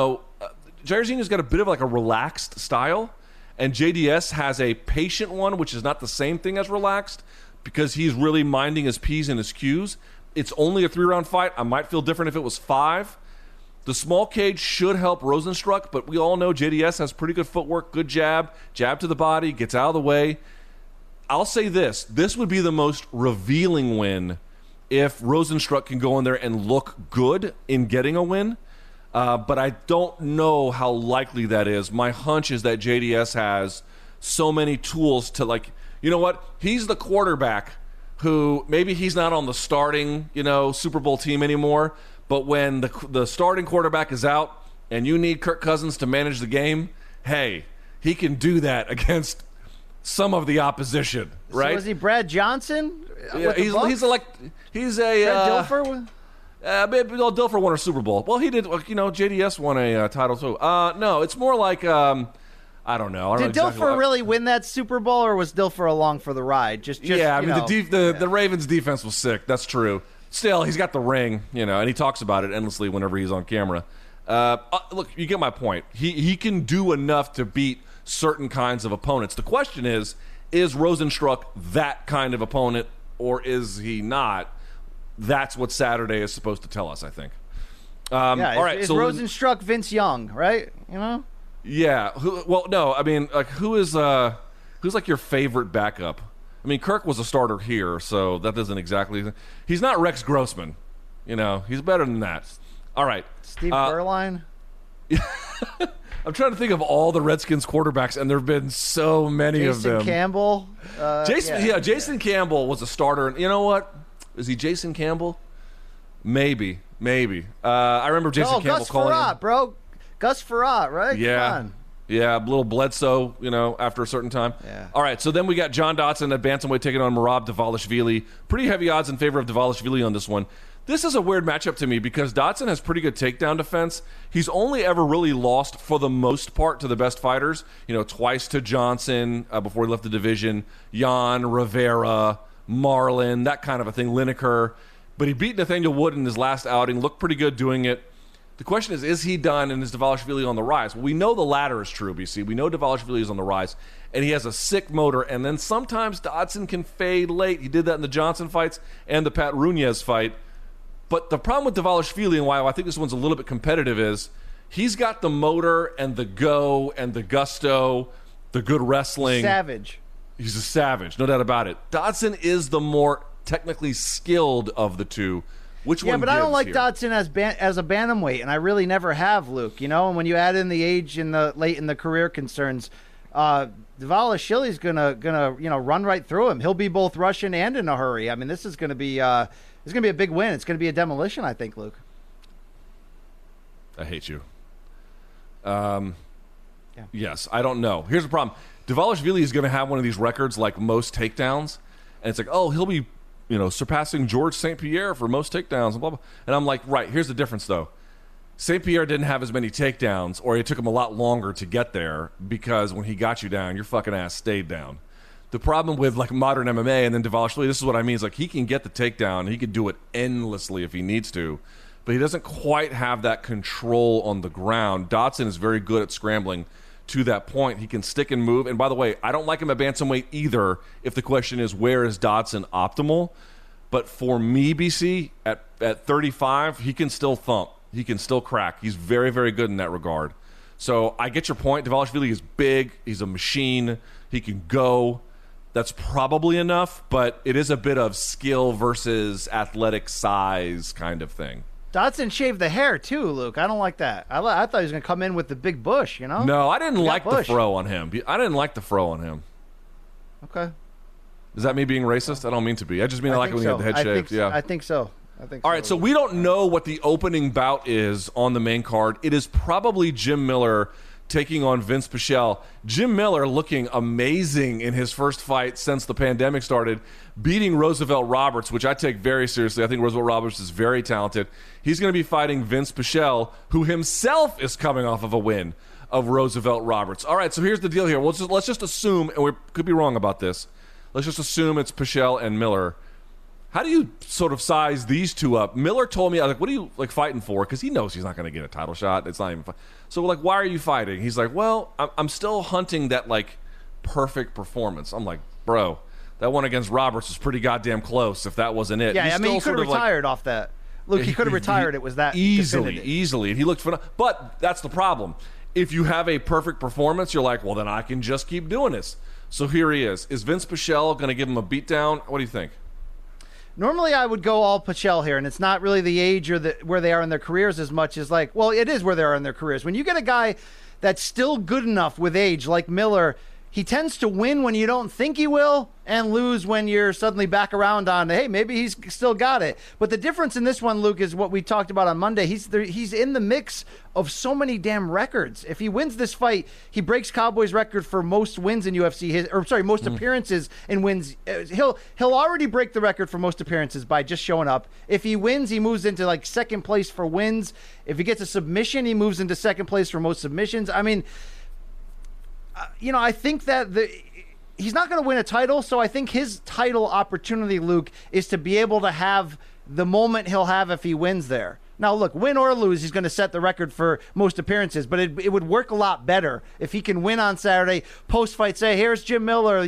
Jair Zinho's got a bit of a relaxed style, and JDS has a patient one, which is not the same thing as relaxed, because he's really minding his P's and his Q's. It's only a 3-round fight. I might feel different if it was 5. The small cage should help Rozenstruik, but we all know JDS has pretty good footwork, good jab to the body, gets out of the way. I'll say this would be the most revealing win if Rozenstruik can go in there and look good in getting a win. But I don't know how likely that is. My hunch is that JDS has so many tools to you know what? He's the quarterback who maybe he's not on the starting, Super Bowl team anymore. But when the starting quarterback is out and you need Kirk Cousins to manage the game, hey, he can do that against some of the opposition, right? So is he Brad Johnson? Yeah, he's a Dilfer? Dilfer won a Super Bowl. Well, he did. JDS won a title too. No, it's more like I don't know. Did Dilfer really win that Super Bowl, or was Dilfer along for the ride? The Ravens' defense was sick. That's true. Still, he's got the ring, and he talks about it endlessly whenever he's on camera. Look, you get my point. He can do enough to beat certain kinds of opponents. The question is Rozenstruik that kind of opponent, or is he not? That's what Saturday is supposed to tell us, I think. All right. Is Rozenstruik Vince Young, right? Yeah. Who is Who's like your favorite backup? I mean, Kirk was a starter here, so that doesn't exactly. He's not Rex Grossman. You know, he's better than that. All right, Steve Berline. I'm trying to think of all the Redskins quarterbacks, and there have been so many of them. Jason Campbell. Jason Campbell was a starter. And you know what? Is he Jason Campbell? Maybe. I remember Jason Campbell Gus calling Frerotte, him. bro. Gus Frerotte, right? Yeah. Come on. Yeah, a little Bledsoe, after a certain time. Yeah. All right, so then we got John Dodson at bantamweight taking on Merab Dvalishvili. Pretty heavy odds in favor of Dvalishvili on this one. This is a weird matchup to me because Dodson has pretty good takedown defense. He's only ever really lost, for the most part, to the best fighters. Twice to Johnson before he left the division. Jan, Rivera, Marlon, that kind of a thing, Lineker. But he beat Nathaniel Wood in his last outing, looked pretty good doing it. The question is he done, and is Dvalishvili on the rise? Well, we know the latter is true, BC. We know Dvalishvili is on the rise, and he has a sick motor, and then sometimes Dodson can fade late. He did that in the Johnson fights and the Pat Runez fight. But the problem with Dvalishvili, and why I think this one's a little bit competitive, is he's got the motor and the go and the gusto, the good wrestling. Savage. He's a savage, no doubt about it. Dodson is the more technically skilled of the two. Which one? Yeah, but I don't like here? Dodson as a bantamweight, and I really never have, Luke. And when you add in the age and the late in the career concerns, Dvalishvili's gonna run right through him. He'll be both rushing and in a hurry. I mean, this is gonna be a big win. It's gonna be a demolition, I think, Luke. I hate you. Yes, I don't know. Here's the problem: Dvalishvili is going to have one of these records like most takedowns, and it's like, oh, he'll be surpassing George St. Pierre for most takedowns, and blah, blah. And I'm like, right, here's the difference, though. St. Pierre didn't have as many takedowns, or it took him a lot longer to get there, because when he got you down, your fucking ass stayed down. The problem with, like, modern MMA and then Dvalishvili, this is what I mean, is, like, he can get the takedown, he can do it endlessly if he needs to, but he doesn't quite have that control on the ground. Dodson is very good at scrambling to that point. He can stick and move. And by the way, I don't like him at bantamweight either, if the question is where is Dodson optimal. But for me, BC, at 35, he can still thump. He can still crack. He's very, very good in that regard. So I get your point. Dvalishvili is big. He's a machine. He can go. That's probably enough, but it is a bit of skill versus athletic size kind of thing. Dodson shaved the hair, too, Luke. I don't like that. I thought he was going to come in with the big bush, No, I didn't like the fro on him. Okay. Is that me being racist? I don't mean to be. I just mean I like it when he had the head shaved. Yeah. I think so. All right, so we don't know what the opening bout is on the main card. It is probably Jim Miller taking on Vince Pichel. Jim Miller looking amazing in his first fight since the pandemic started, beating Roosevelt Roberts, which I take very seriously. I think Roosevelt Roberts is very talented. He's going to be fighting Vince Pichel, who himself is coming off of a win of Roosevelt Roberts. All right, so here's the deal here. Let's just assume, and we could be wrong about this, let's just assume it's Pichel and Miller. How do you sort of size these two up? Miller told me, I was like, what are you fighting for? Because he knows he's not going to get a title shot. It's not even fun. So we're like, why are you fighting? He's like, well, I'm still hunting that perfect performance. I'm like, bro, that one against Roberts was pretty goddamn close if that wasn't it. Yeah, he could have retired off that. Luke, he could have retired. It was that easily. Definitive. And he looked phenomenal. But that's the problem. If you have a perfect performance, you're like, well, then I can just keep doing this. So here he is. Is Vince Pichel going to give him a beatdown? What do you think? Normally, I would go all Pichel here, and it's not really the age or where they are in their careers as much as it is where they are in their careers. When you get a guy that's still good enough with age, like Miller, he tends to win when you don't think he will and lose when you're suddenly back around on, hey, maybe he's still got it. But the difference in this one, Luke, is what we talked about on Monday. He's in the mix of so many damn records. If he wins this fight, he breaks Cowboy's record for most wins in UFC, most appearances and wins. He'll already break the record for most appearances by just showing up. If he wins, he moves into second place for wins. If he gets a submission, he moves into second place for most submissions. I mean, I think that he's not going to win a title, so I think his title opportunity, Luke, is to be able to have the moment he'll have if he wins there. Now, look, win or lose, he's going to set the record for most appearances, but it would work a lot better if he can win on Saturday, post-fight say, here's Jim Miller,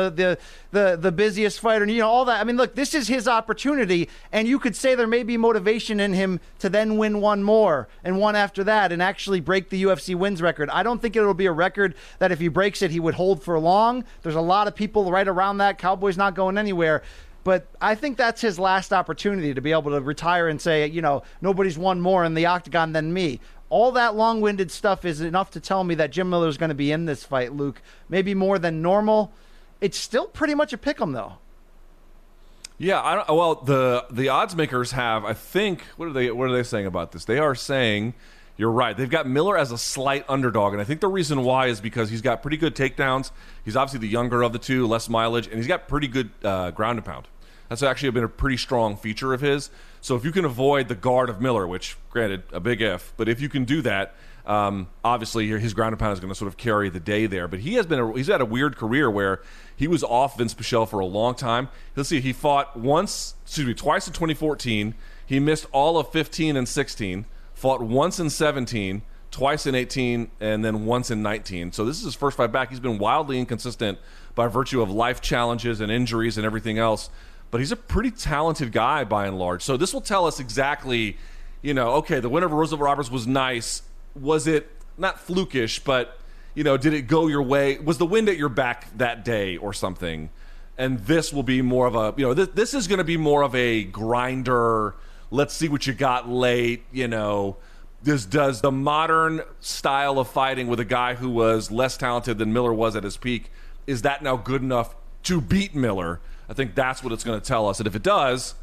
the busiest fighter, and, all that. I mean, look, this is his opportunity, and you could say there may be motivation in him to then win one more and one after that and actually break the UFC wins record. I don't think it'll be a record that if he breaks it, he would hold for long. There's a lot of people right around that. Cowboy's not going anywhere. But I think that's his last opportunity to be able to retire and say, nobody's won more in the octagon than me. All that long-winded stuff is enough to tell me that Jim Miller is going to be in this fight, Luke. Maybe more than normal. It's still pretty much a pick'em, though. Yeah, the odds makers have, I think, what are they saying about this? They are saying, you're right, they've got Miller as a slight underdog, and I think the reason why is because he's got pretty good takedowns. He's obviously the younger of the two, less mileage, and he's got pretty good ground and pound. That's actually been a pretty strong feature of his. So if you can avoid the guard of Miller, which, granted, a big if, but if you can do that, obviously his ground and pound is going to sort of carry the day there. But he's had a weird career where he was off Vince Pichel for a long time. Let's see, he fought twice in 2014. He missed all of 15 and 16, fought once in 17, twice in 18, and then once in 19. So this is his first fight back. He's been wildly inconsistent by virtue of life challenges and injuries and everything else. But he's a pretty talented guy by and large. So this will tell us exactly, okay, the win over Roosevelt Roberts was nice. Was it not flukish, but, did it go your way? Was the wind at your back that day or something? And this will be more of a, this is going to be more of a grinder, let's see what you got late, Does the modern style of fighting with a guy who was less talented than Miller was at his peak, is that now good enough to beat Miller? I think that's what it's going to tell us. And if it does,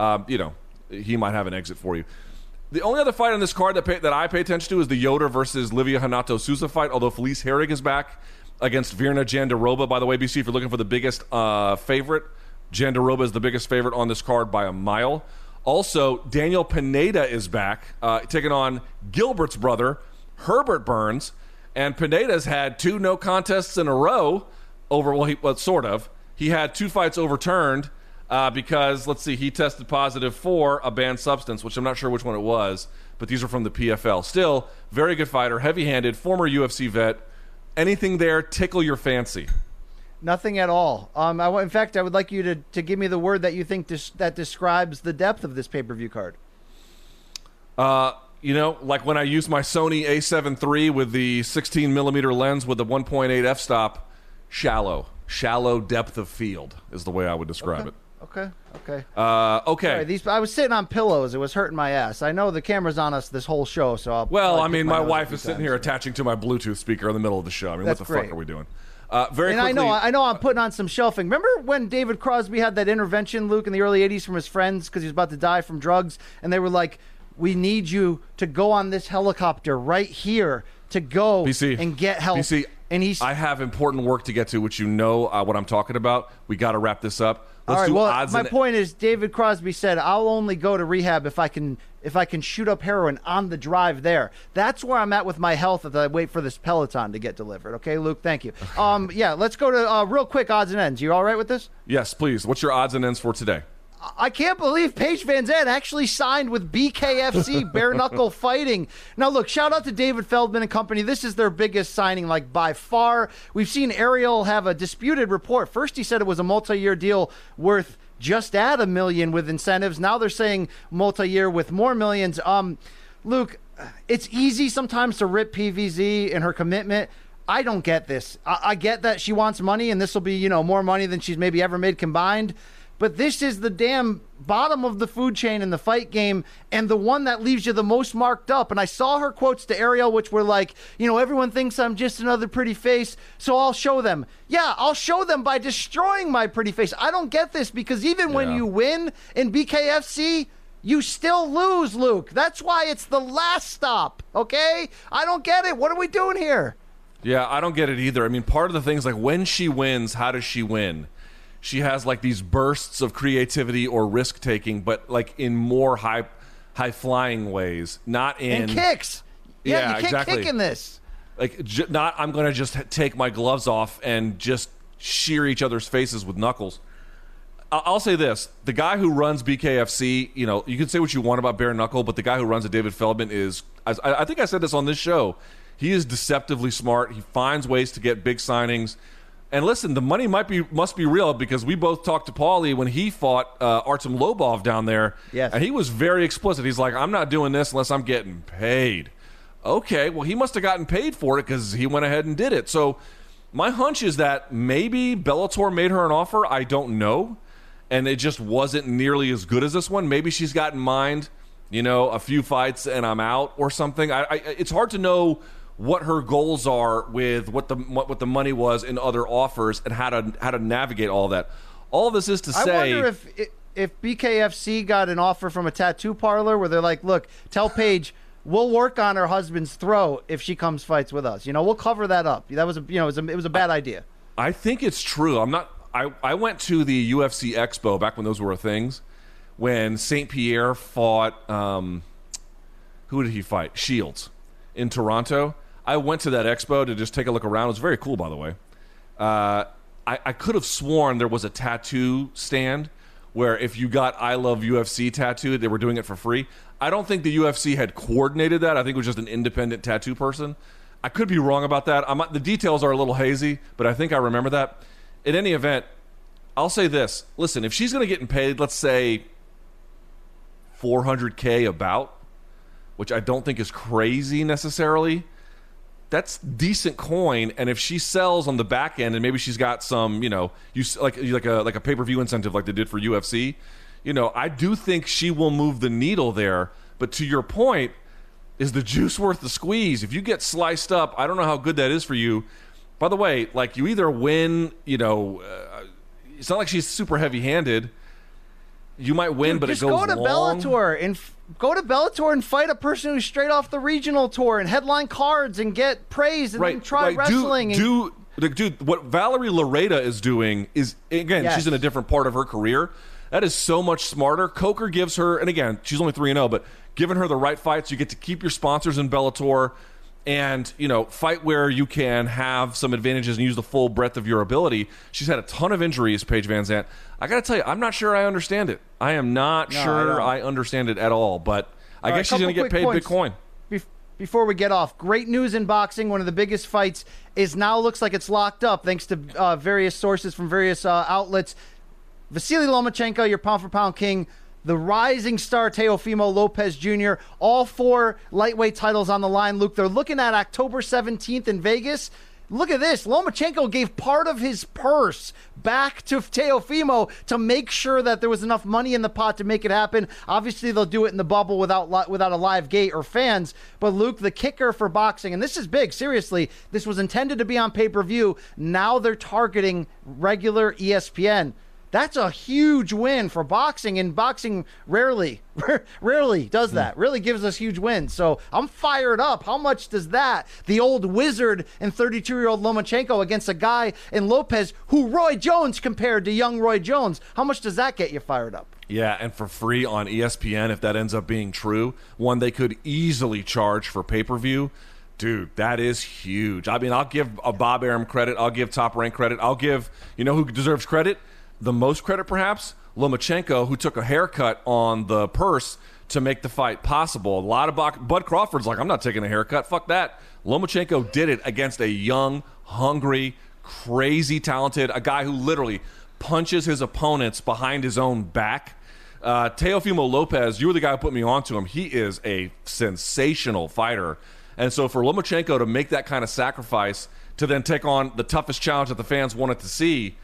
he might have an exit for you. The only other fight on this card that I pay attention to is the Yoder versus Livia Renato Souza fight, although Felice Herrig is back against Virna Jandiroba. By the way, BC, if you're looking for the biggest favorite, Jandiroba is the biggest favorite on this card by a mile. Also, Daniel Pineda is back, taking on Gilbert's brother, Herbert Burns. And Pineda's had 2 no contests in a row sort of. He had 2 fights overturned because, let's see, he tested positive for a banned substance, which I'm not sure which one it was, but these are from the PFL. Still, very good fighter, heavy-handed, former UFC vet. Anything there tickle your fancy? Nothing at all. In fact, I would like you to give me the word that you think that describes the depth of this pay-per-view card. Like when I used my Sony A7 III with the 16mm lens with the 1.8 f-stop, shallow depth of field is the way I would describe it. Okay. Okay. Sorry, I was sitting on pillows. It was hurting my ass. I know the camera's on us this whole show, so my wife is sitting here attaching to my Bluetooth speaker in the middle of the show. I mean, what the fuck are we doing? Very quickly, I know I'm putting on some shelving. Remember when David Crosby had that intervention, Luke, in the early 80s from his friends because he was about to die from drugs, and they were like, we need you to go on this helicopter right here to go BC, and get help. BC, and I have important work to get to, which what I'm talking about. We got to wrap this up. My point is, David Crosby said, I'll only go to rehab if I can shoot up heroin on the drive there. That's where I'm at with my health as I wait for this Peloton to get delivered. Okay, Luke, thank you. Let's go to real quick odds and ends. You all right with this? Yes, please. What's your odds and ends for today? I can't believe Paige Van Zandt actually signed with BKFC, Bare Knuckle Fighting. Now, look, shout out to David Feldman and company. This is their biggest signing, by far. We've seen Ariel have a disputed report. First, he said it was a multi-year deal worth just at $1 million with incentives. Now they're saying multi-year with more millions. Luke, it's easy sometimes to rip PVZ and her commitment. I don't get this. I get that she wants money, and this will be, more money than she's maybe ever made combined. But this is the damn bottom of the food chain in the fight game and the one that leaves you the most marked up. And I saw her quotes to Ariel, which were like, everyone thinks I'm just another pretty face, so I'll show them. Yeah, I'll show them by destroying my pretty face. I don't get this because even when you win in BKFC, you still lose, Luke. That's why it's the last stop, okay? I don't get it. What are we doing here? Yeah, I don't get it either. I mean, part of the things, when she wins, how does she win? She has these bursts of creativity or risk taking, but in more high flying ways, not in and kicks. Yeah, you can't kick in this. Not I'm going to just take my gloves off and just shear each other's faces with knuckles. I'll say this: the guy who runs BKFC, you can say what you want about bare knuckle, but the guy who runs it, David Feldman, is. I think I said this on this show. He is deceptively smart. He finds ways to get big signings. And listen, the money must be real, because we both talked to Paulie when he fought Artem Lobov down there. Yes. And he was very explicit. He's like, I'm not doing this unless I'm getting paid. Okay, well, he must have gotten paid for it because he went ahead and did it. So my hunch is that maybe Bellator made her an offer. I don't know. And it just wasn't nearly as good as this one. Maybe she's got in mind, a few fights and I'm out or something. It's hard to know what her goals are with what the money was in other offers and how to navigate all that. All this is to say, I wonder if BKFC got an offer from a tattoo parlor where they're like, look, tell Paige we'll work on her husband's throat if she comes fights with us. We'll cover that up. That was it was a bad idea. I think it's true. I went to the UFC Expo back when those were things, when St. Pierre fought who did he fight? Shields in Toronto. I went to that expo to just take a look around. It was very cool, by the way. I could have sworn there was a tattoo stand where if you got I Love UFC tattooed, they were doing it for free. I don't think the UFC had coordinated that. I think it was just an independent tattoo person. I could be wrong about that. The details are a little hazy, but I think I remember that. In any event, I'll say this. Listen, if she's going to get paid, let's say $400K about, which I don't think is crazy necessarily, that's decent coin. And if she sells on the back end, and maybe she's got some, like a pay-per-view incentive like they did for UFC, I do think she will move the needle there. But to your point, is the juice worth the squeeze? If you get sliced up, I don't know how good that is for you. By the way, like, you either win, it's not like she's super heavy-handed. You might win, but it goes long. Go to Bellator and fight a person who's straight off the regional tour and headline cards and get praise and then try wrestling. Dude, what Valerie Lareda is doing is, again, she's in a different part of her career. That is so much smarter. Coker gives her, and again, she's only 3-0, but giving her the right fights, you get to keep your sponsors in Bellator and, fight where you can have some advantages and use the full breadth of your ability. She's had a ton of injuries, Paige Van Zandt. I got to tell you, I'm not sure I understand it. I am not sure I understand it at all, but I guess she's going to get paid Bitcoin. Before we get off, great news in boxing. One of the biggest fights looks like it's locked up thanks to various sources from various outlets. Vasily Lomachenko, your pound-for-pound king, the rising star Teofimo Lopez Jr., all 4 lightweight titles on the line. Luke, they're looking at October 17th in Vegas. Look at this. Lomachenko gave part of his purse back to Teofimo to make sure that there was enough money in the pot to make it happen. Obviously, they'll do it in the bubble without a live gate or fans. But, Luke, the kicker for boxing, and this is big, seriously, this was intended to be on pay-per-view. Now they're targeting regular ESPN. That's a huge win for boxing, and boxing rarely does that. Really gives us huge wins. So I'm fired up. How much does that, the old wizard and 32-year-old Lomachenko against a guy in Lopez who Roy Jones compared to young Roy Jones, how much does that get you fired up? Yeah, and for free on ESPN, if that ends up being true, one they could easily charge for pay-per-view. Dude, that is huge. I mean, I'll give Bob Arum credit. I'll give Top Rank credit. I'll give, who deserves credit? The most credit, perhaps, Lomachenko, who took a haircut on the purse to make the fight possible. A lot of Bud Crawford's like, I'm not taking a haircut. Fuck that. Lomachenko did it against a young, hungry, crazy talented, a guy who literally punches his opponents behind his own back. Teofimo Lopez, you were the guy who put me onto him. He is a sensational fighter. And so for Lomachenko to make that kind of sacrifice to then take on the toughest challenge that the fans wanted to see,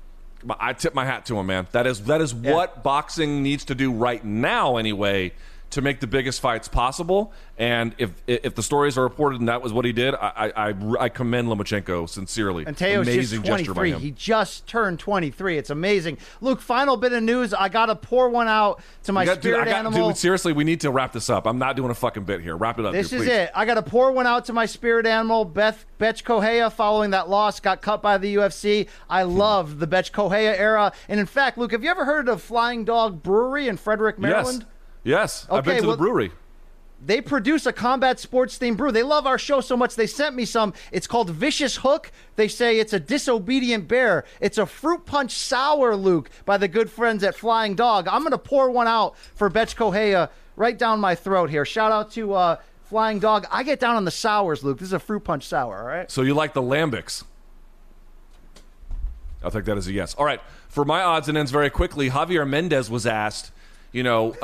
I tip my hat to him, man. That is what boxing needs to do right now, anyway, to make the biggest fights possible. And if the stories are reported and that was what he did, I commend Lomachenko sincerely. And Teo's amazing just 23. He just turned 23. It's amazing. Luke, final bit of news. I got to pour one out to my spirit animal. Dude, seriously, we need to wrap this up. I'm not doing a fucking bit here. Wrap it up. This is please. It. I got to pour one out to my spirit animal, Betch Correia, following that loss, got cut by the UFC. I love the Betch Correia era. And in fact, Luke, have you ever heard of Flying Dog Brewery in Frederick, Maryland? Yes. Okay, I've been to the brewery. They produce a combat sports themed brew. They love our show so much they sent me some. It's called Vicious Hook. They say it's a disobedient bear. It's a fruit punch sour, Luke, by the good friends at Flying Dog. I'm going to pour one out for Betch Kohea right down my throat here. Shout out to Flying Dog. I get down on the sours, Luke. This is a fruit punch sour, all right? So you like the lambics? I'll take that as a yes. All right. For my odds and ends very quickly, Javier Mendez was asked, if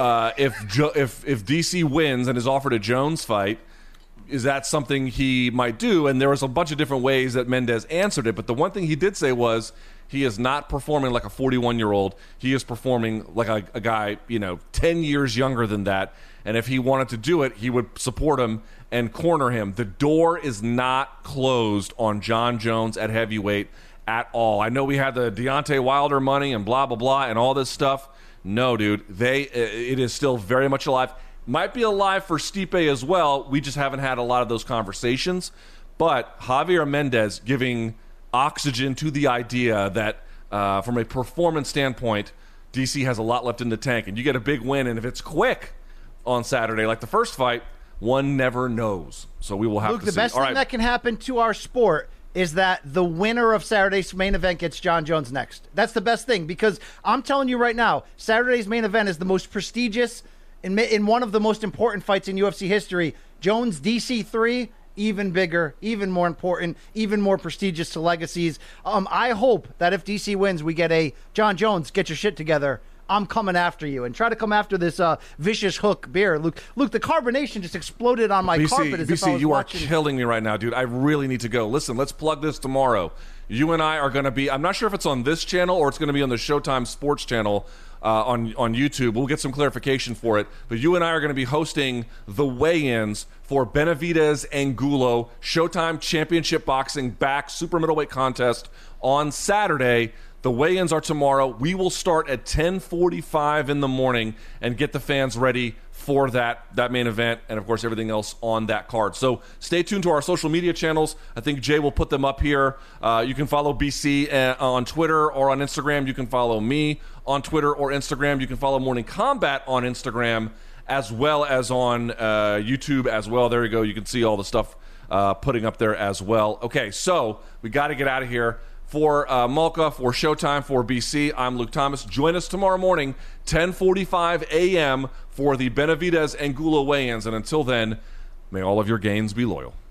DC wins and is offered a Jones fight, is that something he might do? And there was a bunch of different ways that Mendez answered it. But the one thing he did say was he is not performing like a 41-year-old. He is performing like a guy, 10 years younger than that. And if he wanted to do it, he would support him and corner him. The door is not closed on John Jones at heavyweight at all. I know we had the Deontay Wilder money and blah, blah, blah, and all this stuff. No, dude. It is still very much alive. Might be alive for Stipe as well. We just haven't had a lot of those conversations. But Javier Mendez giving oxygen to the idea that from a performance standpoint, DC has a lot left in the tank. And you get a big win, and if it's quick on Saturday, like the first fight, one never knows. So we will have Luke, to see. see. The best thing that can happen to our sport is that the winner of Saturday's main event gets John Jones next. That's the best thing, because I'm telling you right now, Saturday's main event is the most prestigious in one of the most important fights in UFC history. Jones DC3, even bigger, even more important, even more prestigious to legacies. I hope that if DC wins, we get a John Jones, get your shit together. I'm coming after you, and try to come after this Vicious Hook beer. Luke, the carbonation just exploded on my carpet as if I was you watching. are killing me right now, dude. I really need to go. Listen, let's plug this tomorrow. You and I are going to be, I'm not sure if it's on this channel or it's going to be on the Showtime Sports channel on YouTube. We'll get some clarification for it. But you and I are going to be hosting the weigh-ins for Benavidez Angulo Showtime Championship Boxing back super middleweight contest on Saturday. The weigh-ins are tomorrow. We will start at 10:45 in the morning and get the fans ready for that main event and, of course, everything else on that card. So stay tuned to our social media channels. I think Jay will put them up here. You can follow BC on Twitter or on Instagram. You can follow me on Twitter or Instagram. You can follow Morning Combat on Instagram as well as on YouTube as well. There you go. You can see all the stuff putting up there as well. Okay, so we got to get out of here. For Malka, for Showtime, for BC, I'm Luke Thomas. Join us tomorrow morning, 10:45 a.m. for the Benavidez Angulo weigh-ins. And until then, may all of your gains be loyal.